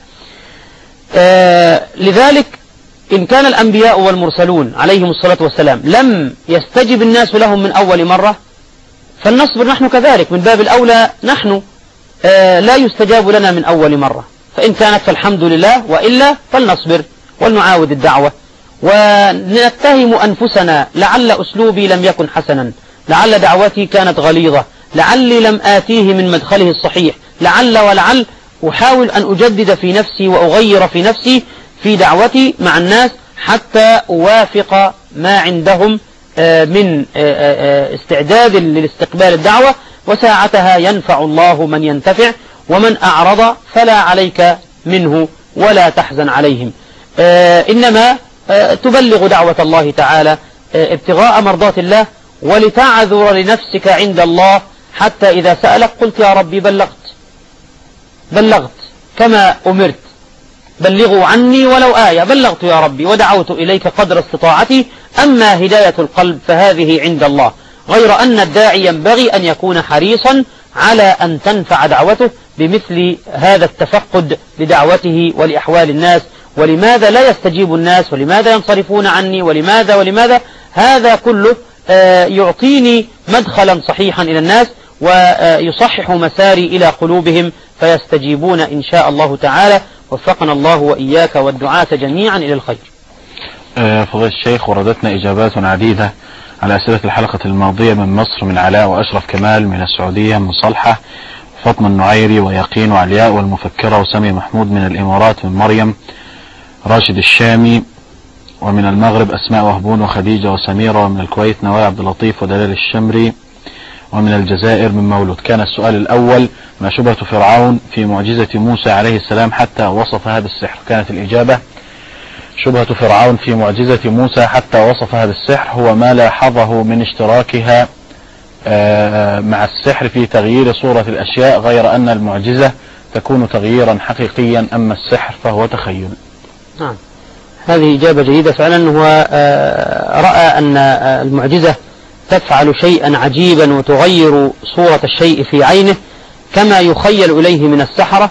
لذلك إن كان الأنبياء والمرسلون عليهم الصلاة والسلام لم يستجب الناس لهم من أول مرة، فلنصبر نحن كذلك، من باب الأولى نحن لا يستجاب لنا من أول مرة، فإن كانت فالحمد لله، وإلا فلنصبر ولنعاود الدعوة ونتهم أنفسنا، لعل أسلوبي لم يكن حسنا، لعل دعوتي كانت غليظة، لعلي لم آتيه من مدخله الصحيح، لعل ولعل أحاول أن أجدد في نفسي وأغير في نفسي في دعوتي مع الناس حتى أوافق ما عندهم من استعداد للاستقبال الدعوة، وساعتها ينفع الله من ينتفع، ومن أعرض فلا عليك منه ولا تحزن عليهم، إنما تبلغ دعوة الله تعالى ابتغاء مرضات الله، ولتعذر لنفسك عند الله، حتى إذا سألك قلت يا ربي بلغت كما أمرت، بلغوا عني ولو آية، بلغت يا ربي ودعوت إليك قدر استطاعتي، أما هداية القلب فهذه عند الله، غير أن الداعي ينبغي أن يكون حريصا على أن تنفع دعوته بمثل هذا التفقد لدعوته ولأحوال الناس، ولماذا لا يستجيب الناس، ولماذا ينصرفون عني، ولماذا هذا كله يعطيني مدخلا صحيحا إلى الناس، ويصحح مساري إلى قلوبهم فيستجيبون إن شاء الله تعالى. وفقنا الله وإياك والدعاة جميعا إلى الخير. فضيلة الشيخ، وردتنا إجابات عديدة على أسئلة الحلقة الماضية من مصر، من علاء وأشرف كمال، من السعودية من صلحة، فاطمة النعيري ويقين وعلياء والمفكرة، وسامي محمود من الإمارات، من مريم، راشد الشامي، ومن المغرب أسماء وهبون وخديجة وسميرة، ومن الكويت نوايا عبد اللطيف ودلال الشمري، ومن الجزائر من مولود. كان السؤال الأول: ما شبهة فرعون في معجزة موسى عليه السلام حتى وصف هذا السحر؟ كانت الإجابة: شبهة فرعون في معجزة موسى حتى وصفها بالسحر هو ما لاحظه من اشتراكها مع السحر في تغيير صورة الأشياء، غير أن المعجزة تكون تغييرا حقيقيا، أما السحر فهو تخيل. نعم، هذه إجابة جيدة فعلا. هو رأى أن المعجزة تفعل شيئا عجيبا وتغير صورة الشيء في عينه كما يخيل إليه من السحرة،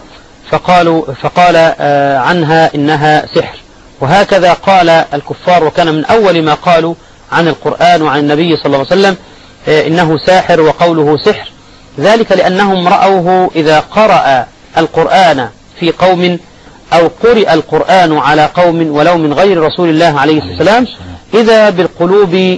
فقال عنها إنها سحر. وهكذا قال الكفار، وكان من أول ما قالوا عن القرآن وعن النبي صلى الله عليه وسلم إنه ساحر وقوله سحر، ذلك لأنهم رأوه إذا قرأ القرآن في قوم أو قرئ القرآن على قوم ولو من غير رسول الله عليه السلام، إذا بالقلوب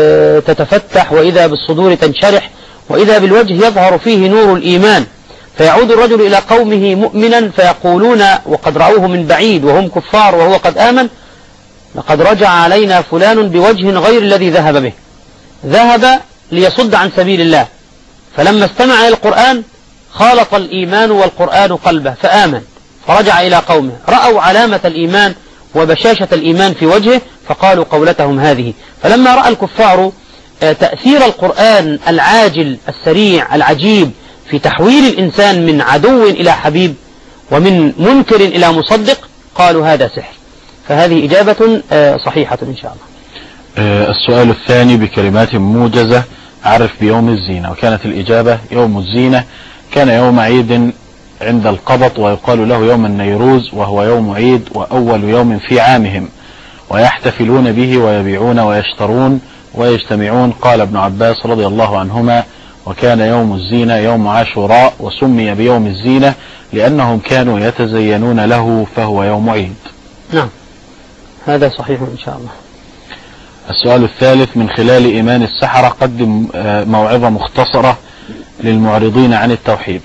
تتفتح، وإذا بالصدور تنشرح، وإذا بالوجه يظهر فيه نور الإيمان، فيعود الرجل إلى قومه مؤمنا فيقولون وقد رأوه من بعيد وهم كفار وهو قد آمن: لقد رجع علينا فلان بوجه غير الذي ذهب به، ذهب ليصد عن سبيل الله، فلما استمع إلى القرآن خالط الإيمان والقرآن قلبه فآمن، فرجع إلى قومه، رأوا علامة الإيمان وبشاشة الإيمان في وجهه فقالوا قولتهم هذه. فلما رأى الكفار تأثير القرآن العاجل السريع العجيب في تحويل الإنسان من عدو إلى حبيب ومن منكر إلى مصدق، قالوا هذا سحر. فهذه إجابة صحيحة إن شاء الله. السؤال الثاني بكلمات موجزة: عرف بيوم الزينة. وكانت الإجابة: يوم الزينة كان يوم عيد عند القبط، ويقال له يوم النيروز، وهو يوم عيد وأول يوم في عامهم، ويحتفلون به ويبيعون ويشترون ويجتمعون. قال ابن عباس رضي الله عنهما: وكان يوم الزينة يوم عاشوراء، وسمي بيوم الزينة لأنهم كانوا يتزينون له، فهو يوم عيد. نعم، هذا صحيح إن شاء الله. السؤال الثالث: من خلال إيمان السحرة قدم موعظة مختصرة للمعرضين عن التوحيد.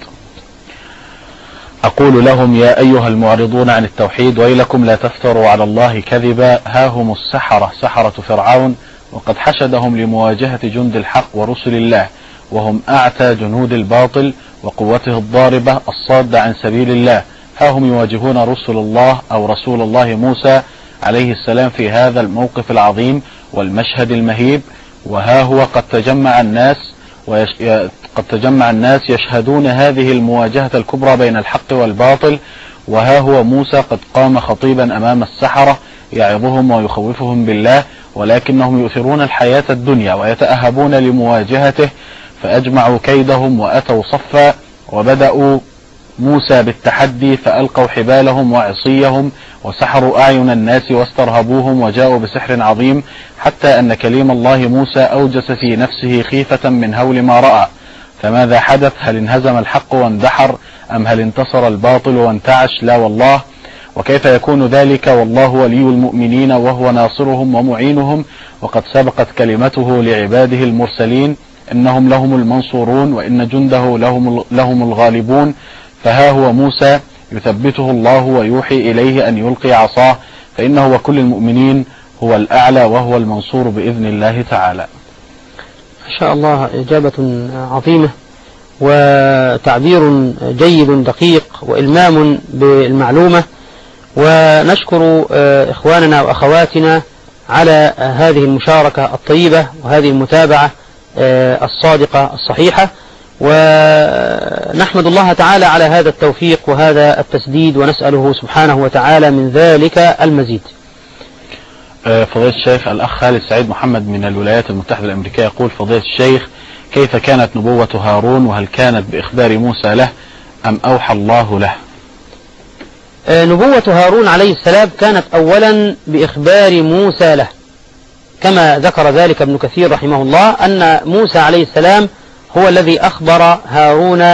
أقول لهم: يا أيها المعرضون عن التوحيد، ويلكم لا تفتروا على الله كذبا، ها هم السحرة، سحرة فرعون، وقد حشدهم لمواجهة جند الحق ورسل الله، وهم أعتى جنود الباطل وقوته الضاربة الصادة عن سبيل الله. ها هم يواجهون رسل الله أو رسول الله موسى عليه السلام في هذا الموقف العظيم والمشهد المهيب، وها هو قد تجمع الناس قد تجمع الناس يشهدون هذه المواجهة الكبرى بين الحق والباطل، وها هو موسى قد قام خطيبا أمام السحرة يعظهم ويخوفهم بالله، ولكنهم يؤثرون الحياة الدنيا ويتأهبون لمواجهته، فأجمعوا كيدهم وأتوا صفا، وبدأوا موسى بالتحدي فألقوا حبالهم وعصيهم وسحروا أعين الناس واسترهبوهم وجاءوا بسحر عظيم، حتى أن كليم الله موسى أوجس في نفسه خيفة من هول ما رأى. فماذا حدث؟ هل انهزم الحق واندحر، أم هل انتصر الباطل وانتعش؟ لا والله. وكيف يكون ذلك والله ولي المؤمنين وهو ناصرهم ومعينهم، وقد سبقت كلمته لعباده المرسلين إنهم لهم المنصورون وإن جنده لهم الغالبون. فها هو موسى يثبته الله ويوحي إليه أن يلقي عصاه، فإنه وكل المؤمنين هو الأعلى وهو المنصور بإذن الله تعالى. ما شاء الله، إجابة عظيمة وتعبير جيد دقيق وإلمام بالمعلومة، ونشكر إخواننا وأخواتنا على هذه المشاركة الطيبة وهذه المتابعة الصادقة الصحيحة، ونحمد الله تعالى على هذا التوفيق وهذا التسديد، ونسأله سبحانه وتعالى من ذلك المزيد. فضيلة الشيخ، الأخ خالد سعيد محمد من الولايات المتحدة الأمريكية يقول: فضيلة الشيخ، كيف كانت نبوة هارون، وهل كانت بإخبار موسى له أم أوحى الله له؟ نبوة هارون عليه السلام كانت أولا بإخبار موسى له، كما ذكر ذلك ابن كثير رحمه الله، أن موسى عليه السلام هو الذي أخبر هارون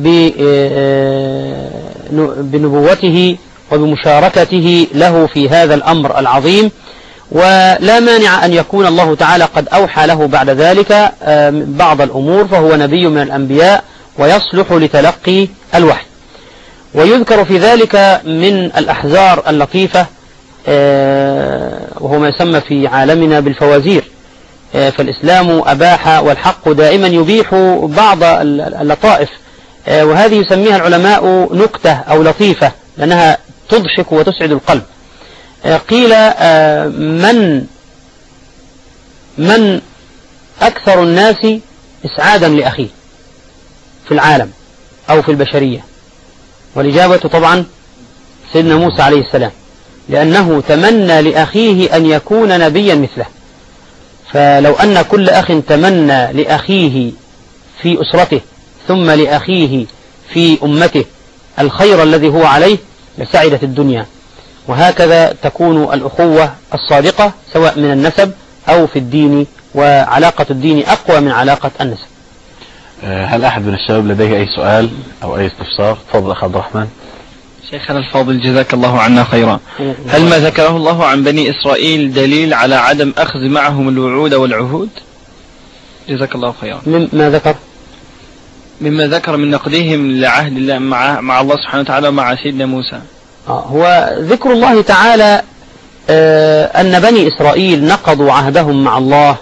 بنبوته وبمشاركته له في هذا الأمر العظيم، ولا مانع أن يكون الله تعالى قد أوحى له بعد ذلك بعض الأمور، فهو نبي من الأنبياء ويصلح لتلقي الوحي. ويذكر في ذلك من الأحزار اللطيفة، وهو ما يسمى في عالمنا بالفوازير، فالإسلام أباح والحق دائما يبيح بعض اللطائف، وهذه يسميها العلماء نكتة أو لطيفة لأنها تضحك وتسعد القلب. قيل من أكثر الناس إسعادا لأخيه في العالم أو في البشرية؟ والإجابة طبعا سيدنا موسى عليه السلام، لأنه تمنى لأخيه أن يكون نبيا مثله. فلو أن كل أخ تمنى لأخيه في أسرته ثم لأخيه في أمته الخير الذي هو عليه لسعدت الدنيا. وهكذا تكون الأخوة الصادقة سواء من النسب أو في الدين، وعلاقة الدين أقوى من علاقة النسب. هل أحد من الشباب لديه أي سؤال أو أي استفسار؟ تفضل أخ عبد الرحمن. شيخنا الفاضل جزاك الله عنا خيرا، هل ما ذكره الله عن بني إسرائيل دليل على عدم أخذ معهم الوعود والعهود؟ جزاك الله خيرا. ما ذكر؟ مما ذكر من نقضهم لعهد الله مع الله سبحانه وتعالى ومع سيدنا موسى. هو ذكر الله تعالى أن بني إسرائيل نقضوا عهدهم مع الله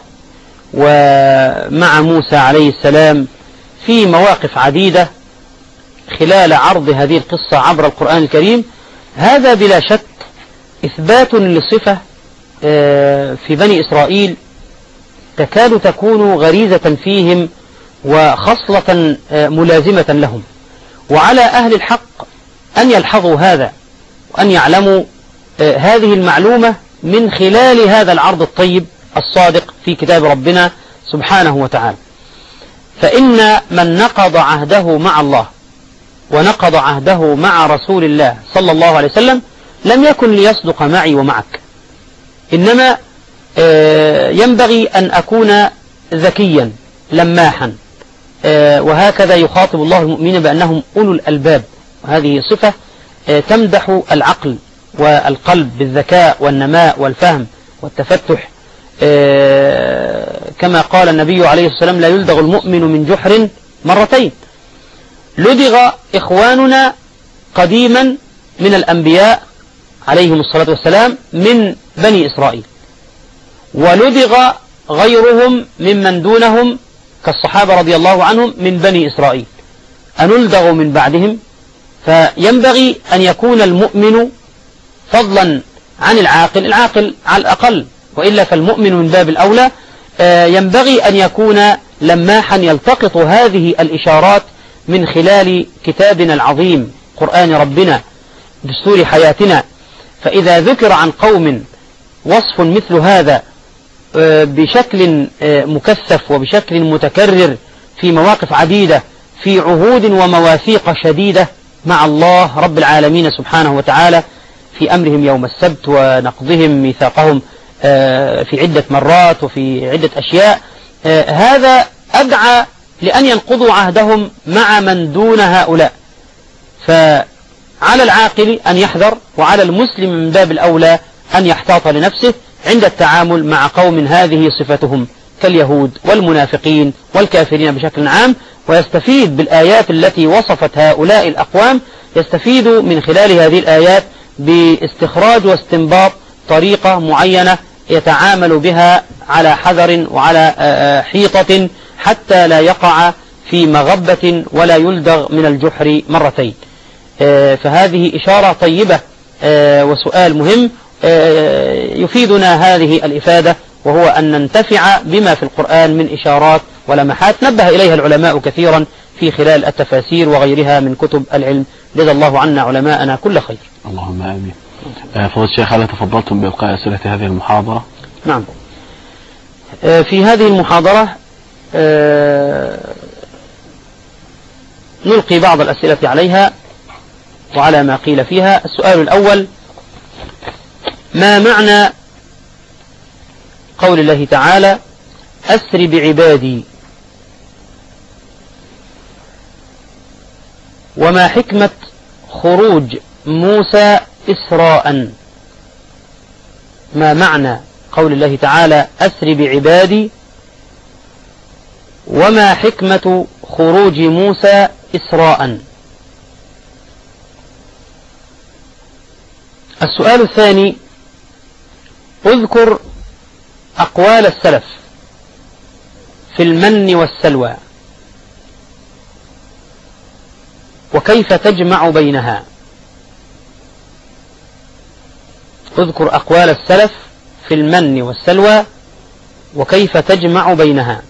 ومع موسى عليه السلام في مواقف عديدة خلال عرض هذه القصة عبر القرآن الكريم. هذا بلا شك إثبات لصفة في بني إسرائيل تكاد تكون غريزة فيهم وخصلة ملازمة لهم، وعلى أهل الحق أن يلحظوا هذا وأن يعلموا هذه المعلومة من خلال هذا العرض الطيب الصادق في كتاب ربنا سبحانه وتعالى. فإن من نقض عهده مع الله ونقض عهده مع رسول الله صلى الله عليه وسلم لم يكن ليصدق معي ومعك، إنما ينبغي أن أكون ذكيا لماحا، وهكذا يخاطب الله المؤمنين بأنهم أولو الألباب، وهذه صفة تمدح العقل والقلب بالذكاء والنماء والفهم والتفتح، كما قال النبي عليه الصلاة والسلام: لا يلدغ المؤمن من جحر مرتين. لدغ إخواننا قديما من الأنبياء عليهم الصلاة والسلام من بني إسرائيل، ولدغ غيرهم ممن دونهم كالصحابة رضي الله عنهم من بني إسرائيل، أنلدغ من بعدهم. فينبغي أن يكون المؤمن فضلا عن العاقل على الأقل، وإلا فالمؤمن من باب الأولى، ينبغي أن يكون لماحا يلتقط هذه الإشارات من خلال كتابنا العظيم قرآن ربنا دستور حياتنا. فإذا ذكر عن قوم وصف مثل هذا بشكل مكثف وبشكل متكرر في مواقف عديدة في عهود ومواثيق شديدة مع الله رب العالمين سبحانه وتعالى في أمرهم يوم السبت ونقضهم ميثاقهم في عدة مرات وفي عدة أشياء، هذا أدعى لأن ينقضوا عهدهم مع من دون هؤلاء. فعلى العاقل أن يحذر، وعلى المسلم من باب الأولى أن يحتاط لنفسه عند التعامل مع قوم هذه صفتهم كاليهود والمنافقين والكافرين بشكل عام، ويستفيد بالآيات التي وصفت هؤلاء الأقوام، يستفيد من خلال هذه الآيات باستخراج واستنباط طريقة معينة يتعامل بها على حذر وعلى حيطة حتى لا يقع في مغبة ولا يلدغ من الجحر مرتين. فهذه إشارة طيبة وسؤال مهم يفيدنا هذه الإفادة، وهو أن ننتفع بما في القرآن من إشارات ولمحات نبه إليها العلماء كثيرا في خلال التفاسير وغيرها من كتب العلم. جزا الله عنا علماءنا كل خير. اللهم آمين. فضيلة الشيخ، هل تفضلتم بإلقاء أسئلة هذه المحاضرة؟ نعم، في هذه المحاضرة نلقي بعض الأسئلة عليها وعلى ما قيل فيها. السؤال الأول: ما معنى قول الله تعالى أسر بعبادي؟ وما حكمة خروج موسى إسراء؟ ما معنى قول الله تعالى أسر بعبادي؟ وما حكمة خروج موسى إسراء؟ السؤال الثاني: اذكر أقوال السلف في المن والسلوى وكيف تجمع بينها. اذكر أقوال السلف في المن والسلوى وكيف تجمع بينها.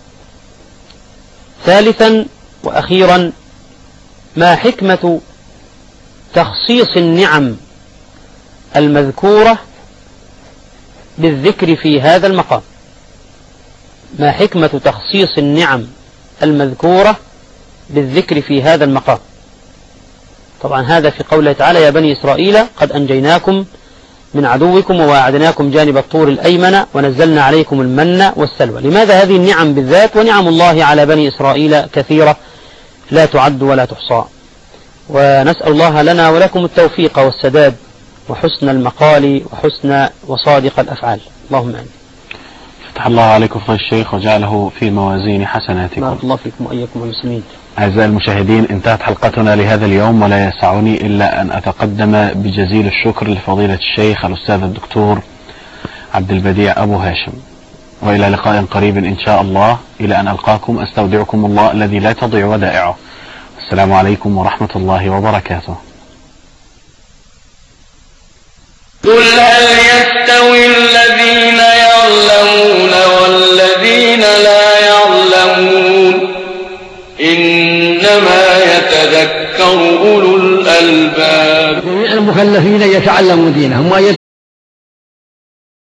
ثالثا وأخيرا: ما حكمة تخصيص النعم المذكورة بالذكر في هذا المقام؟ ما حكمة تخصيص النعم المذكورة بالذكر في هذا المقام؟ طبعا هذا في قوله تعالى: يا بني إسرائيل قد أنجيناكم من عدوكم وواعدناكم جانب الطور الأيمن ونزلنا عليكم المن والسلوى. لماذا هذه النعم بالذات؟ ونعم الله على بني إسرائيل كثيرة لا تعد ولا تحصى. ونسأل الله لنا ولكم التوفيق والسداد وحسن المقال وحسن وصادق الأفعال. اللهم آمين. فتح الله عليكم فضيلة الشيخ وجعله في موازين حسناتكم. بارك الله فيكم وإياكم والمسلمين. أعزائي المشاهدين، انتهت حلقتنا لهذا اليوم، ولا يسعني إلا أن أتقدم بجزيل الشكر لفضيلة الشيخ الأستاذ الدكتور عبد البديع أبو هاشم، وإلى لقاء قريب إن شاء الله. إلى أن ألقاكم أستودعكم الله الذي لا تضيع ودائعه. السلام عليكم ورحمة الله وبركاته. قل هل يستوي الذين يعلمون والذين لا يعلمون؟ إنما يتذكر أولو الألباب. المكلفين يتعلموا دينهم